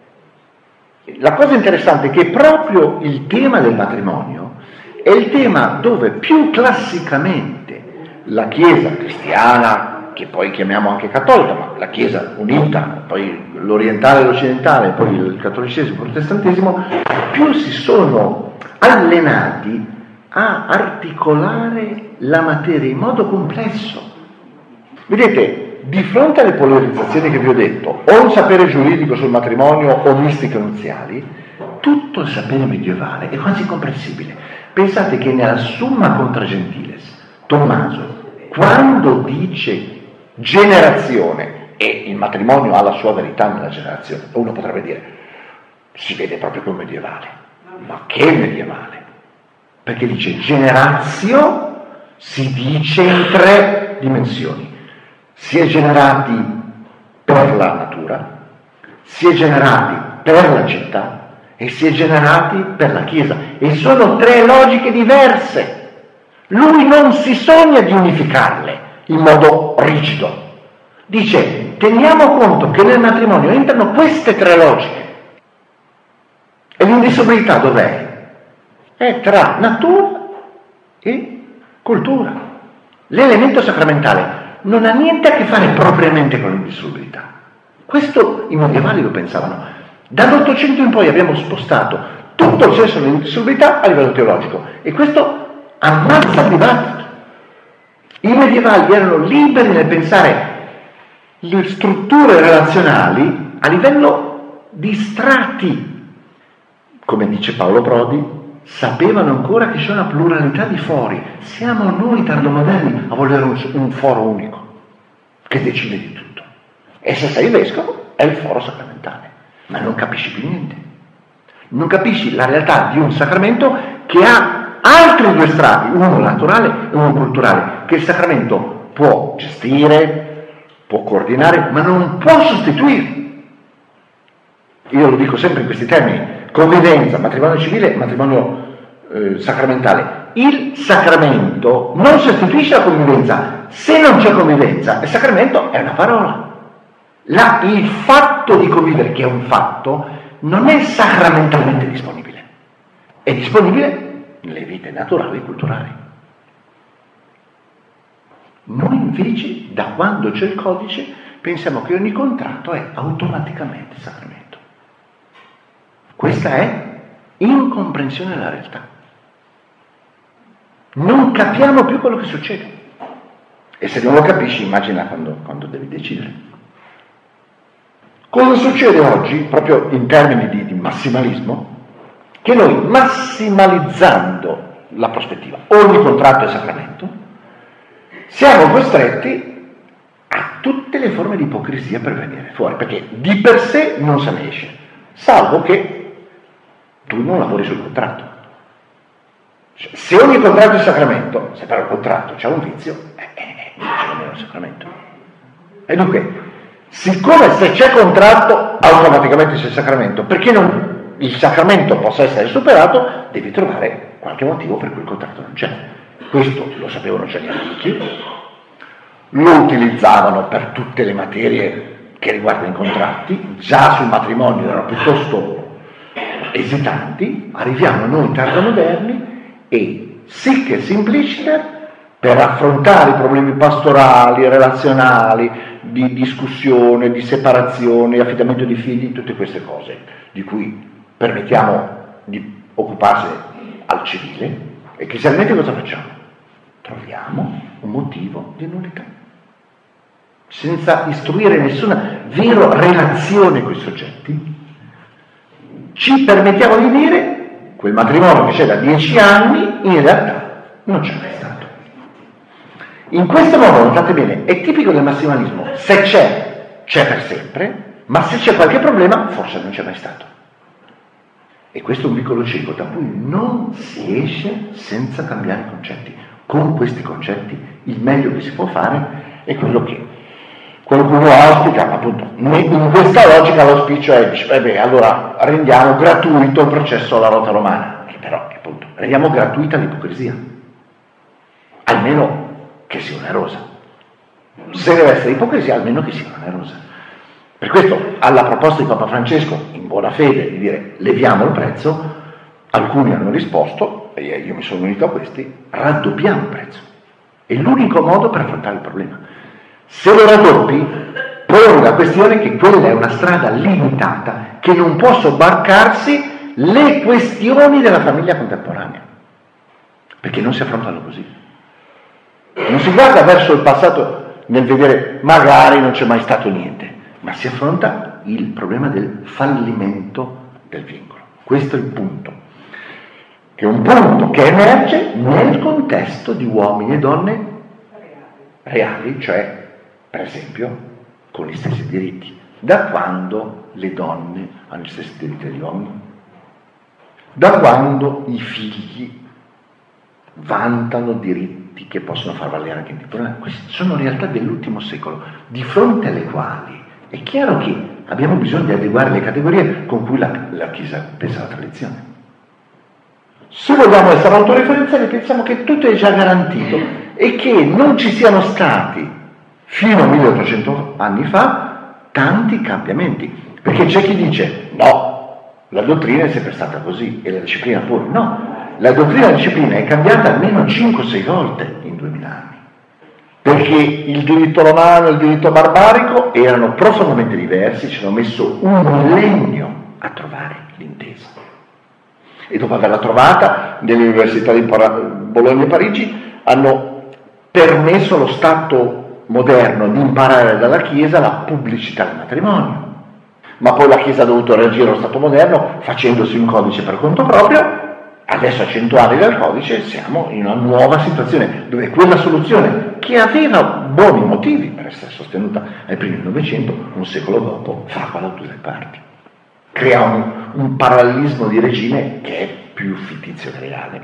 La cosa interessante è che proprio il tema del matrimonio è il tema dove più classicamente la Chiesa cristiana, che poi chiamiamo anche cattolica, ma la Chiesa unita, poi l'orientale e l'occidentale, poi il cattolicesimo e il protestantesimo, più si sono allenati a articolare la materia in modo complesso. Vedete, di fronte alle polarizzazioni che vi ho detto, o un sapere giuridico sul matrimonio o mistiche nuziali, tutto il sapere medievale è quasi incomprensibile. Pensate che nella Summa Contra Gentiles, Tommaso, quando dice generazione, e il matrimonio ha la sua verità nella generazione, uno potrebbe dire, si vede proprio come medievale. Ma che medievale? Perché dice generazio, si dice in tre dimensioni. Si è generati per la natura, si è generati per la città e si è generati per la Chiesa. E sono tre logiche diverse. Lui non si sogna di unificarle in modo rigido. Dice, teniamo conto che nel matrimonio entrano queste tre logiche. E l'indissolubilità dov'è? È tra natura e cultura. L'elemento sacramentale non ha niente a che fare propriamente con l'indissolubilità. Questo i medievali lo pensavano. Dall'800 in poi abbiamo spostato tutto il senso dell'indissolubilità a livello teologico e questo ammazza il dibattito. I medievali erano liberi nel pensare le strutture relazionali a livello di strati. Come dice Paolo Prodi, sapevano ancora che c'è una pluralità di fori. Siamo noi tardomoderni a volere un foro unico che decide di tutto. E se sei vescovo è il foro sacramentale, ma non capisci più niente. Non capisci la realtà di un sacramento che ha altri due strati, uno naturale e uno culturale, che il sacramento può gestire, può coordinare, ma non può sostituire. Io lo dico sempre in questi termini: convivenza, matrimonio civile, matrimonio sacramentale. Il sacramento non sostituisce la convivenza. Se non c'è convivenza, il sacramento è una parola. Il fatto di convivere, che è un fatto, non è sacramentalmente disponibile. È disponibile nelle vite naturali e culturali. Noi invece, da quando c'è il codice, pensiamo che ogni contratto è automaticamente sacramento. Questa è incomprensione della realtà. Non capiamo più quello che succede. E se non lo capisci, immagina quando devi decidere. Cosa succede oggi, proprio in termini di massimalismo? Che noi, massimalizzando la prospettiva, ogni contratto è sacramento, siamo costretti a tutte le forme di ipocrisia per venire fuori, perché di per sé non se ne esce, salvo che tu non lavori sul contratto. Cioè, se ogni contratto è sacramento, se però il contratto c'ha un vizio, non c'è nemmeno il sacramento. E dunque, siccome se c'è contratto, automaticamente c'è sacramento, perché non il sacramento possa essere superato, devi trovare qualche motivo per cui il contratto non c'è. Questo lo sapevano già gli antichi, lo utilizzavano per tutte le materie che riguardano i contratti, già sul matrimonio erano piuttosto esitanti, arriviamo noi tardomoderni e sic et simpliciter, per affrontare i problemi pastorali, relazionali, di discussione, di separazione, affidamento di figli, tutte queste cose di cui permettiamo di occuparsi al civile, ecclesialmente cosa facciamo? Troviamo un motivo di nullità, senza istruire nessuna vera relazione con i soggetti. Ci permettiamo di dire quel matrimonio che c'è da 10 anni in realtà non c'è mai stato. In questo modo, notate bene, è tipico del massimalismo: se c'è per sempre, ma se c'è qualche problema forse non c'è mai stato. E questo è un vicolo cieco da cui non si esce senza cambiare i concetti. Con questi concetti il meglio che si può fare è quello che qualcuno auspica, appunto. In questa logica l'auspicio è, allora rendiamo gratuito il processo alla rota romana, che però, appunto, rendiamo gratuita l'ipocrisia, almeno che sia onerosa. Se deve essere ipocrisia, almeno che sia onerosa. Per questo, alla proposta di Papa Francesco, in buona fede, di dire leviamo il prezzo, alcuni hanno risposto, e io mi sono unito a questi: raddoppiamo il prezzo. È l'unico modo per affrontare il problema. Se lo raddoppi, pone la questione che quella è una strada limitata, che non può sobbarcarsi le questioni della famiglia contemporanea, perché non si affrontano così. Non si guarda verso il passato nel vedere magari non c'è mai stato niente, ma si affronta il problema del fallimento del vincolo. Questo è il punto, che è un punto che emerge nel contesto di uomini e donne reali, cioè per esempio con gli stessi diritti. Da quando le donne hanno gli stessi diritti degli uomini? Da quando i figli vantano diritti che possono far valere anche in tempo? Queste sono realtà dell'ultimo secolo, di fronte alle quali è chiaro che abbiamo bisogno di adeguare le categorie con cui la Chiesa pensa alla tradizione. Se vogliamo essere autoreferenziali, pensiamo che tutto è già garantito e che non ci siano stati fino a 1800 anni fa tanti cambiamenti, perché c'è chi dice no, la dottrina è sempre stata così e la disciplina pure. No, la dottrina e la disciplina è cambiata almeno 5-6 volte in 2000 anni, perché il diritto romano e il diritto barbarico erano profondamente diversi, ci hanno messo un millennio a trovare l'intesa. E dopo averla trovata, nelle università di Bologna e Parigi hanno permesso allo Stato moderno di imparare dalla Chiesa la pubblicità del matrimonio. Ma poi la Chiesa ha dovuto reagire allo Stato moderno facendosi un codice per conto proprio. Adesso a 100 anni dal codice siamo in una nuova situazione dove quella soluzione, che aveva buoni motivi per essere sostenuta ai primi del Novecento, un secolo dopo fa quella da due parti. Crea un parallelismo di regime che è più fittizio che reale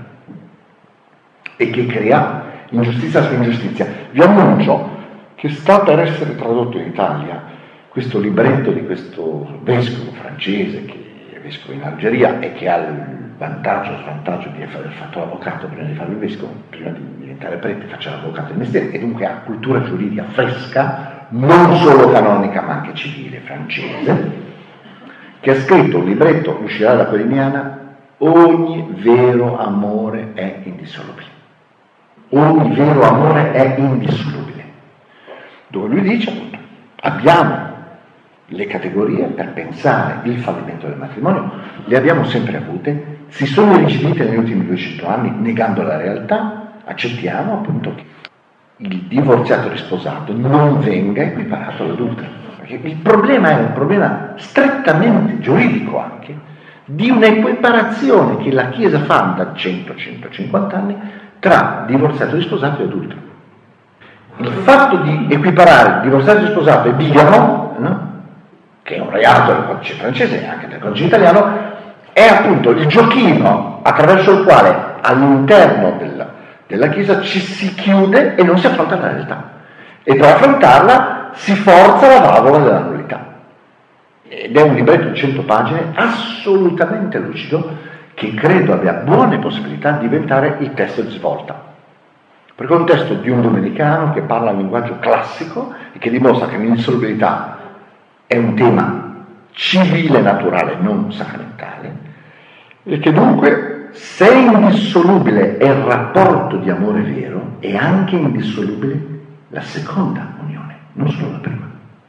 e che crea ingiustizia su ingiustizia. Vi annuncio che sta per essere tradotto in Italia questo libretto di questo vescovo francese che è vescovo in Algeria e che ha il vantaggio e svantaggio di aver fatto l'avvocato prima di fare il vescovo, prima di diventare prete faccia l'avvocato di mestiere, e dunque ha cultura giuridica fresca, non solo canonica ma anche civile francese, che ha scritto un libretto, uscirà da Queriniana: ogni vero amore è indissolubile. Ogni vero amore è indissolubile. Dove lui dice, appunto, abbiamo le categorie per pensare il fallimento del matrimonio, le abbiamo sempre avute, si sono irrigidite negli ultimi 200 anni negando la realtà. Accettiamo appunto che il divorziato risposato non venga equiparato all'adultero, perché il problema è un problema strettamente giuridico anche, di un'equiparazione che la Chiesa fa da 100-150 anni tra divorziato, risposato e adulto. Il fatto di equiparare divorziato, risposato e bigamo, no? Che è un reato del codice francese e anche del codice italiano, è appunto il giochino attraverso il quale all'interno della Chiesa ci si chiude e non si affronta la realtà. E per affrontarla si forza la valvola della nullità. Ed è un libretto di 100 pagine assolutamente lucido che credo abbia buone possibilità di diventare il testo di svolta. Perché è un testo di un domenicano che parla un linguaggio classico e che dimostra che l'indissolubilità è un tema civile, naturale, non sacramentale, e che dunque, se indissolubile è il rapporto di amore vero, è anche indissolubile la seconda unione, non solo la prima.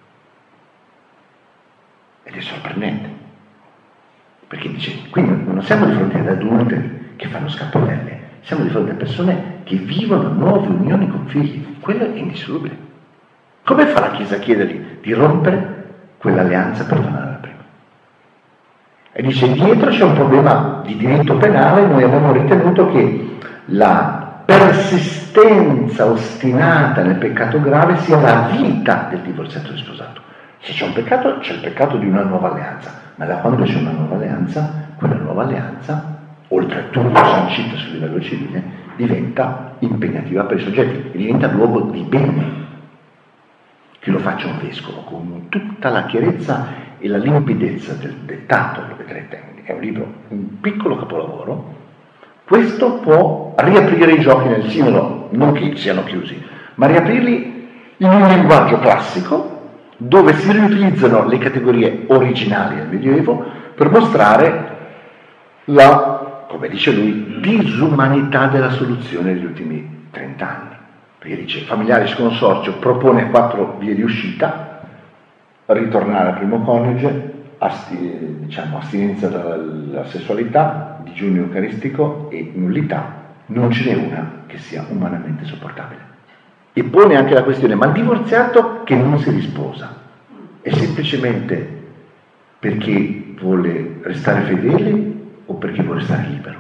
Ed è sorprendente, perché dice, qui non siamo di fronte ad adulteri che fanno scappellelle, siamo di fronte a persone che vivono nuove unioni con figli. Quello è indissolubile. Come fa la Chiesa a chiedergli di rompere quell'alleanza per tornare alla prima? E dice, dietro c'è un problema di diritto penale, noi abbiamo ritenuto che la persistenza ostinata nel peccato grave sia la vita del divorziato risposato. Se c'è un peccato, c'è il peccato di una nuova alleanza, ma da quando c'è una nuova alleanza, quella nuova alleanza, oltretutto sancita sul livello civile, diventa impegnativa per i soggetti e diventa luogo di bene. Che lo faccia un vescovo con tutta la chiarezza e la limpidezza del dettato, lo vedrete, è un libro, un piccolo capolavoro. Questo può riaprire i giochi nel sinodo, non che siano chiusi, ma riaprirli in un linguaggio classico dove si riutilizzano le categorie originali del Medioevo per mostrare la, come dice lui, disumanità della soluzione degli ultimi 30 anni. Perché dice, familiaris consortio propone 4 vie di uscita: ritornare al primo coniuge, astinenza dalla sessualità, digiuno eucaristico e nullità. Non ce n'è una che sia umanamente sopportabile. E pone anche la questione, ma il divorziato che non si risposa è semplicemente perché vuole restare fedele o perché vuole stare libero?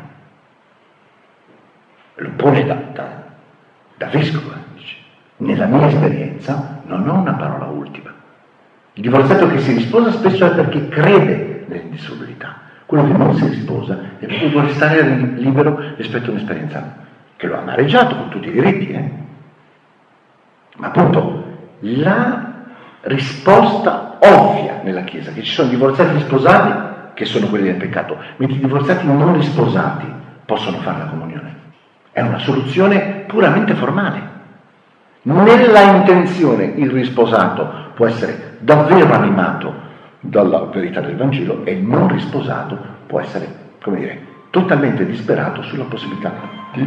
Lo pone da vescovo, dice. Nella mia esperienza non ho una parola ultima. Il divorziato che si risposa spesso è perché crede nell'indissolubilità. Quello che non si risposa è perché vuole stare libero rispetto a un'esperienza che lo ha amareggiato con tutti i diritti, Ma appunto la risposta ovvia nella Chiesa, che ci sono divorziati risposati che sono quelli del peccato, mentre i divorziati non risposati possono fare la comunione. È una soluzione puramente formale. Nella intenzione il risposato può essere davvero animato dalla verità del Vangelo e il non risposato può essere, come dire, totalmente disperato sulla possibilità di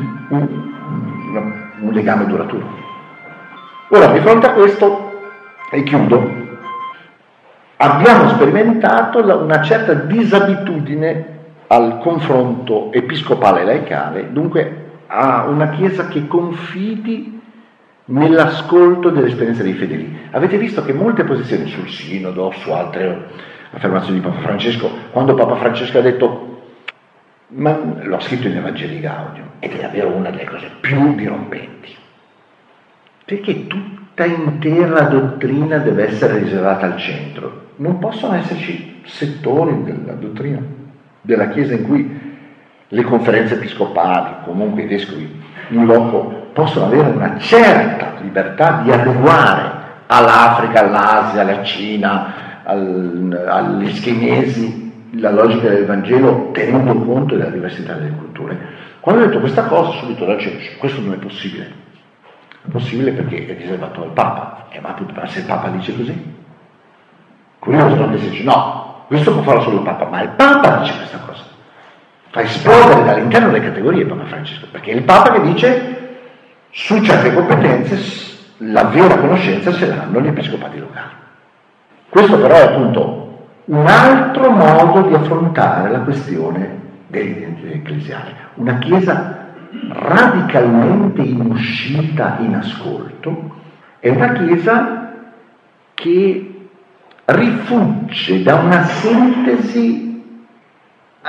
un legame duraturo. Ora, di fronte a questo, e chiudo, abbiamo sperimentato una certa disabitudine al confronto episcopale laicale, dunque a una Chiesa che confidi nell'ascolto dell'esperienza dei fedeli. Avete visto che molte posizioni sul sinodo, su altre affermazioni di Papa Francesco, quando Papa Francesco ha detto, ma lo ha scritto in Evangelii Gaudium, ed è davvero una delle cose più dirompenti, perché tutta intera dottrina deve essere riservata al centro. Non possono esserci settori della dottrina della Chiesa in cui le conferenze episcopali, comunque i vescovi in loco, possono avere una certa libertà di adeguare all'Africa, all'Asia, alla Cina, agli eschimesi la logica del Vangelo, tenendo conto della diversità delle culture. Quando ho detto questa cosa, subito da centro, questo non è possibile. È possibile perché è riservato al Papa. Ma se il Papa dice così? Curioso, non che si dice no, questo può farlo solo il Papa, ma il Papa dice questa cosa. Fa esplodere dall'interno le categorie Papa Francesco, perché è il Papa che dice su certe competenze la vera conoscenza ce l'hanno gli episcopati locali. Questo però è appunto un altro modo di affrontare la questione dell'identità ecclesiale. Una Chiesa radicalmente in uscita, in ascolto, è una Chiesa che rifugge da una sintesi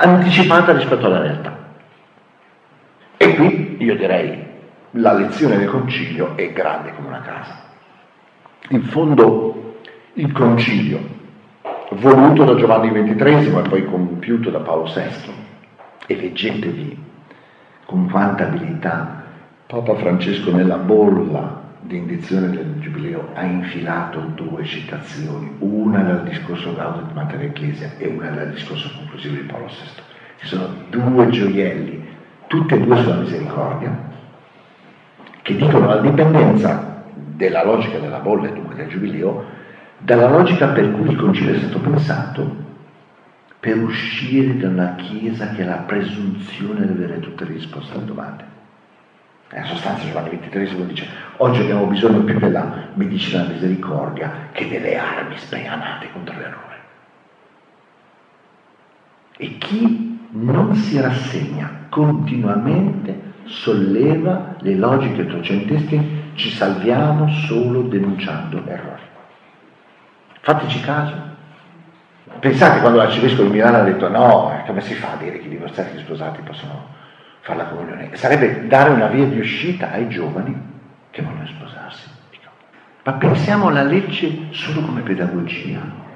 anticipata rispetto alla realtà. E qui io direi la lezione del concilio è grande come una casa. In fondo il concilio, voluto da Giovanni XXIII e poi compiuto da Paolo VI, e leggetevi con quanta abilità Papa Francesco nella bolla di indizione del Giubileo ha infilato 2 citazioni, una dal discorso Gaudium et Mater Ecclesia e una dal discorso conclusivo di Paolo VI, che sono 2 gioielli, tutte e 2 sulla misericordia, che dicono la dipendenza della logica della bolla e dunque del Giubileo dalla logica per cui il concilio è stato pensato per uscire da una Chiesa che ha la presunzione di avere tutte le risposte alle domande. In sostanza Giovanni XXIII dice: oggi abbiamo bisogno più della medicina della misericordia che delle armi spreanate contro l'errore. E chi non si rassegna continuamente solleva le logiche trocentesche: ci salviamo solo denunciando errori. Fateci caso. Pensate quando l'arcivescovo di Milano ha detto: no, come si fa a dire che i divorziati e gli sposati possono fare la comunione? Sarebbe dare una via di uscita ai giovani che vogliono sposarsi. Ma pensiamo alla legge solo come pedagogia.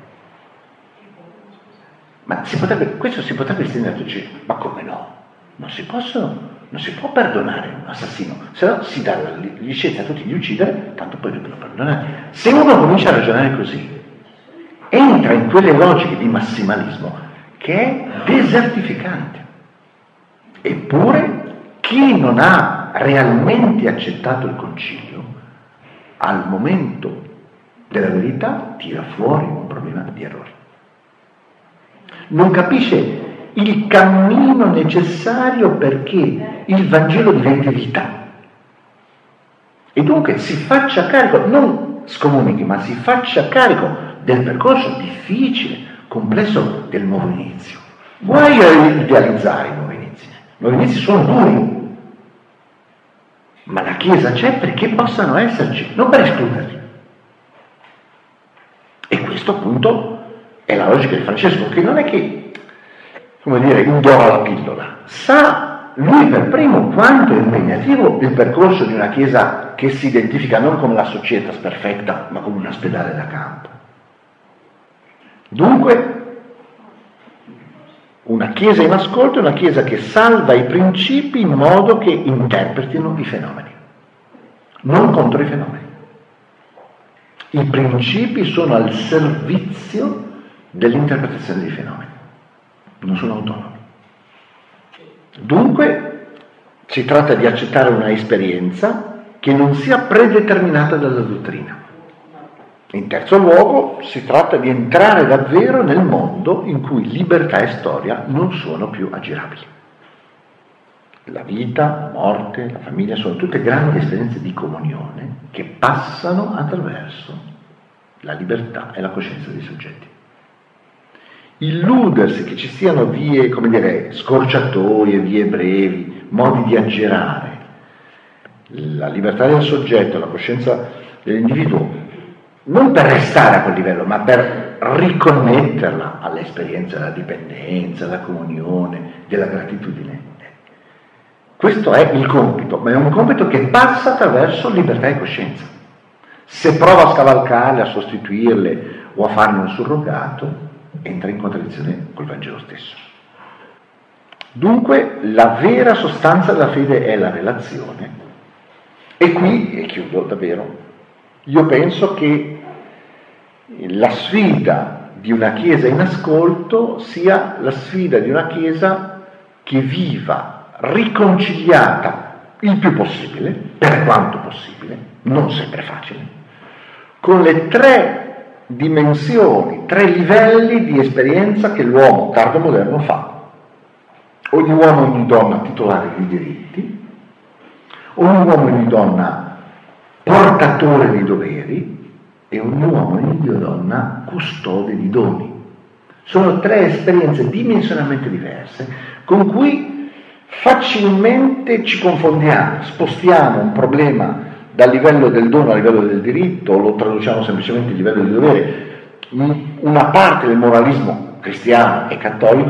Ma questo si potrebbe estendere a tutti. Ma come no? Non si può perdonare un assassino, se no si dà la licenza a tutti di uccidere, tanto poi dobbiamo perdonare. Se uno comincia a ragionare così, entra in quelle logiche di massimalismo che è desertificante. Eppure chi non ha realmente accettato il concilio, al momento della verità tira fuori un problema di errori. Non capisce il cammino necessario perché il Vangelo diventi vita. E dunque si faccia carico, non scomunichi, ma si faccia carico del percorso difficile, complesso del nuovo inizio. Guai a idealizzare i nuovi inizi. I nuovi inizi sono duri, ma la Chiesa c'è perché possano esserci, non per escluderli. E questo appunto è la logica di Francesco, che non è che, come dire, indora la pillola, sa lui per primo quanto è impegnativo il percorso di una Chiesa che si identifica non come la societas perfetta, ma come un ospedale da campo. Dunque, una Chiesa in ascolto è una Chiesa che salva i principi in modo che interpretino i fenomeni, non contro i fenomeni. I principi sono al servizio dell'interpretazione dei fenomeni, non sono autonomi. Dunque, si tratta di accettare una esperienza che non sia predeterminata dalla dottrina. In terzo luogo, si tratta di entrare davvero nel mondo in cui libertà e storia non sono più aggirabili. La vita, la morte, la famiglia sono tutte grandi esperienze di comunione che passano attraverso la libertà e la coscienza dei soggetti. Illudersi che ci siano vie, come dire, scorciatoie, vie brevi, modi di aggirare la libertà del soggetto, la coscienza dell'individuo, non per restare a quel livello, ma per riconnetterla all'esperienza della dipendenza, della comunione, della gratitudine. Questo è il compito, ma è un compito che passa attraverso libertà e coscienza. Se prova a scavalcarle, a sostituirle o a farne un surrogato, entra in contraddizione col Vangelo stesso. Dunque, la vera sostanza della fede è la relazione. E qui, e chiudo davvero, io penso che la sfida di una Chiesa in ascolto sia la sfida di una Chiesa che viva riconciliata il più possibile, per quanto possibile, non sempre facile, con le 3 dimensioni, 3 livelli di esperienza che l'uomo tardo-moderno fa. Ogni uomo e ogni donna titolare di diritti, ogni uomo e ogni donna portatore di doveri e ogni uomo e ogni donna custode di doni. Sono 3 esperienze dimensionalmente diverse con cui facilmente ci confondiamo, spostiamo un problema dal livello del dono al livello del diritto, lo traduciamo semplicemente al livello di dovere. Una parte del moralismo cristiano e cattolico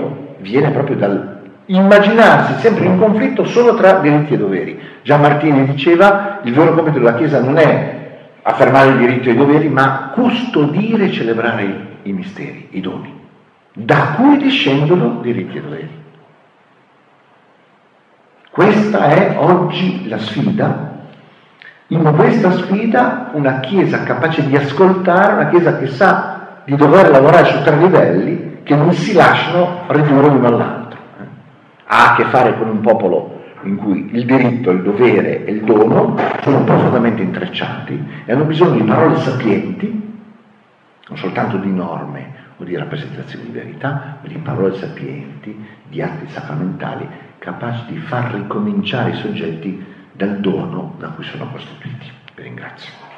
viene proprio dal immaginarsi sempre in conflitto solo tra diritti e doveri. Gian Martini diceva: il vero compito della Chiesa non è affermare il diritto e i doveri, ma custodire e celebrare i misteri, i doni, da cui discendono diritti e doveri. Questa è oggi la sfida. In questa sfida una Chiesa capace di ascoltare, una Chiesa che sa di dover lavorare su 3 livelli che non si lasciano ridurre l'uno all'altro. Ha a che fare con un popolo in cui il diritto, il dovere e il dono sono profondamente intrecciati e hanno bisogno di parole sapienti, non soltanto di norme o di rappresentazioni di verità, ma di parole sapienti, di atti sacramentali capaci di far ricominciare i soggetti dal dono da cui sono costituiti. Vi ringrazio.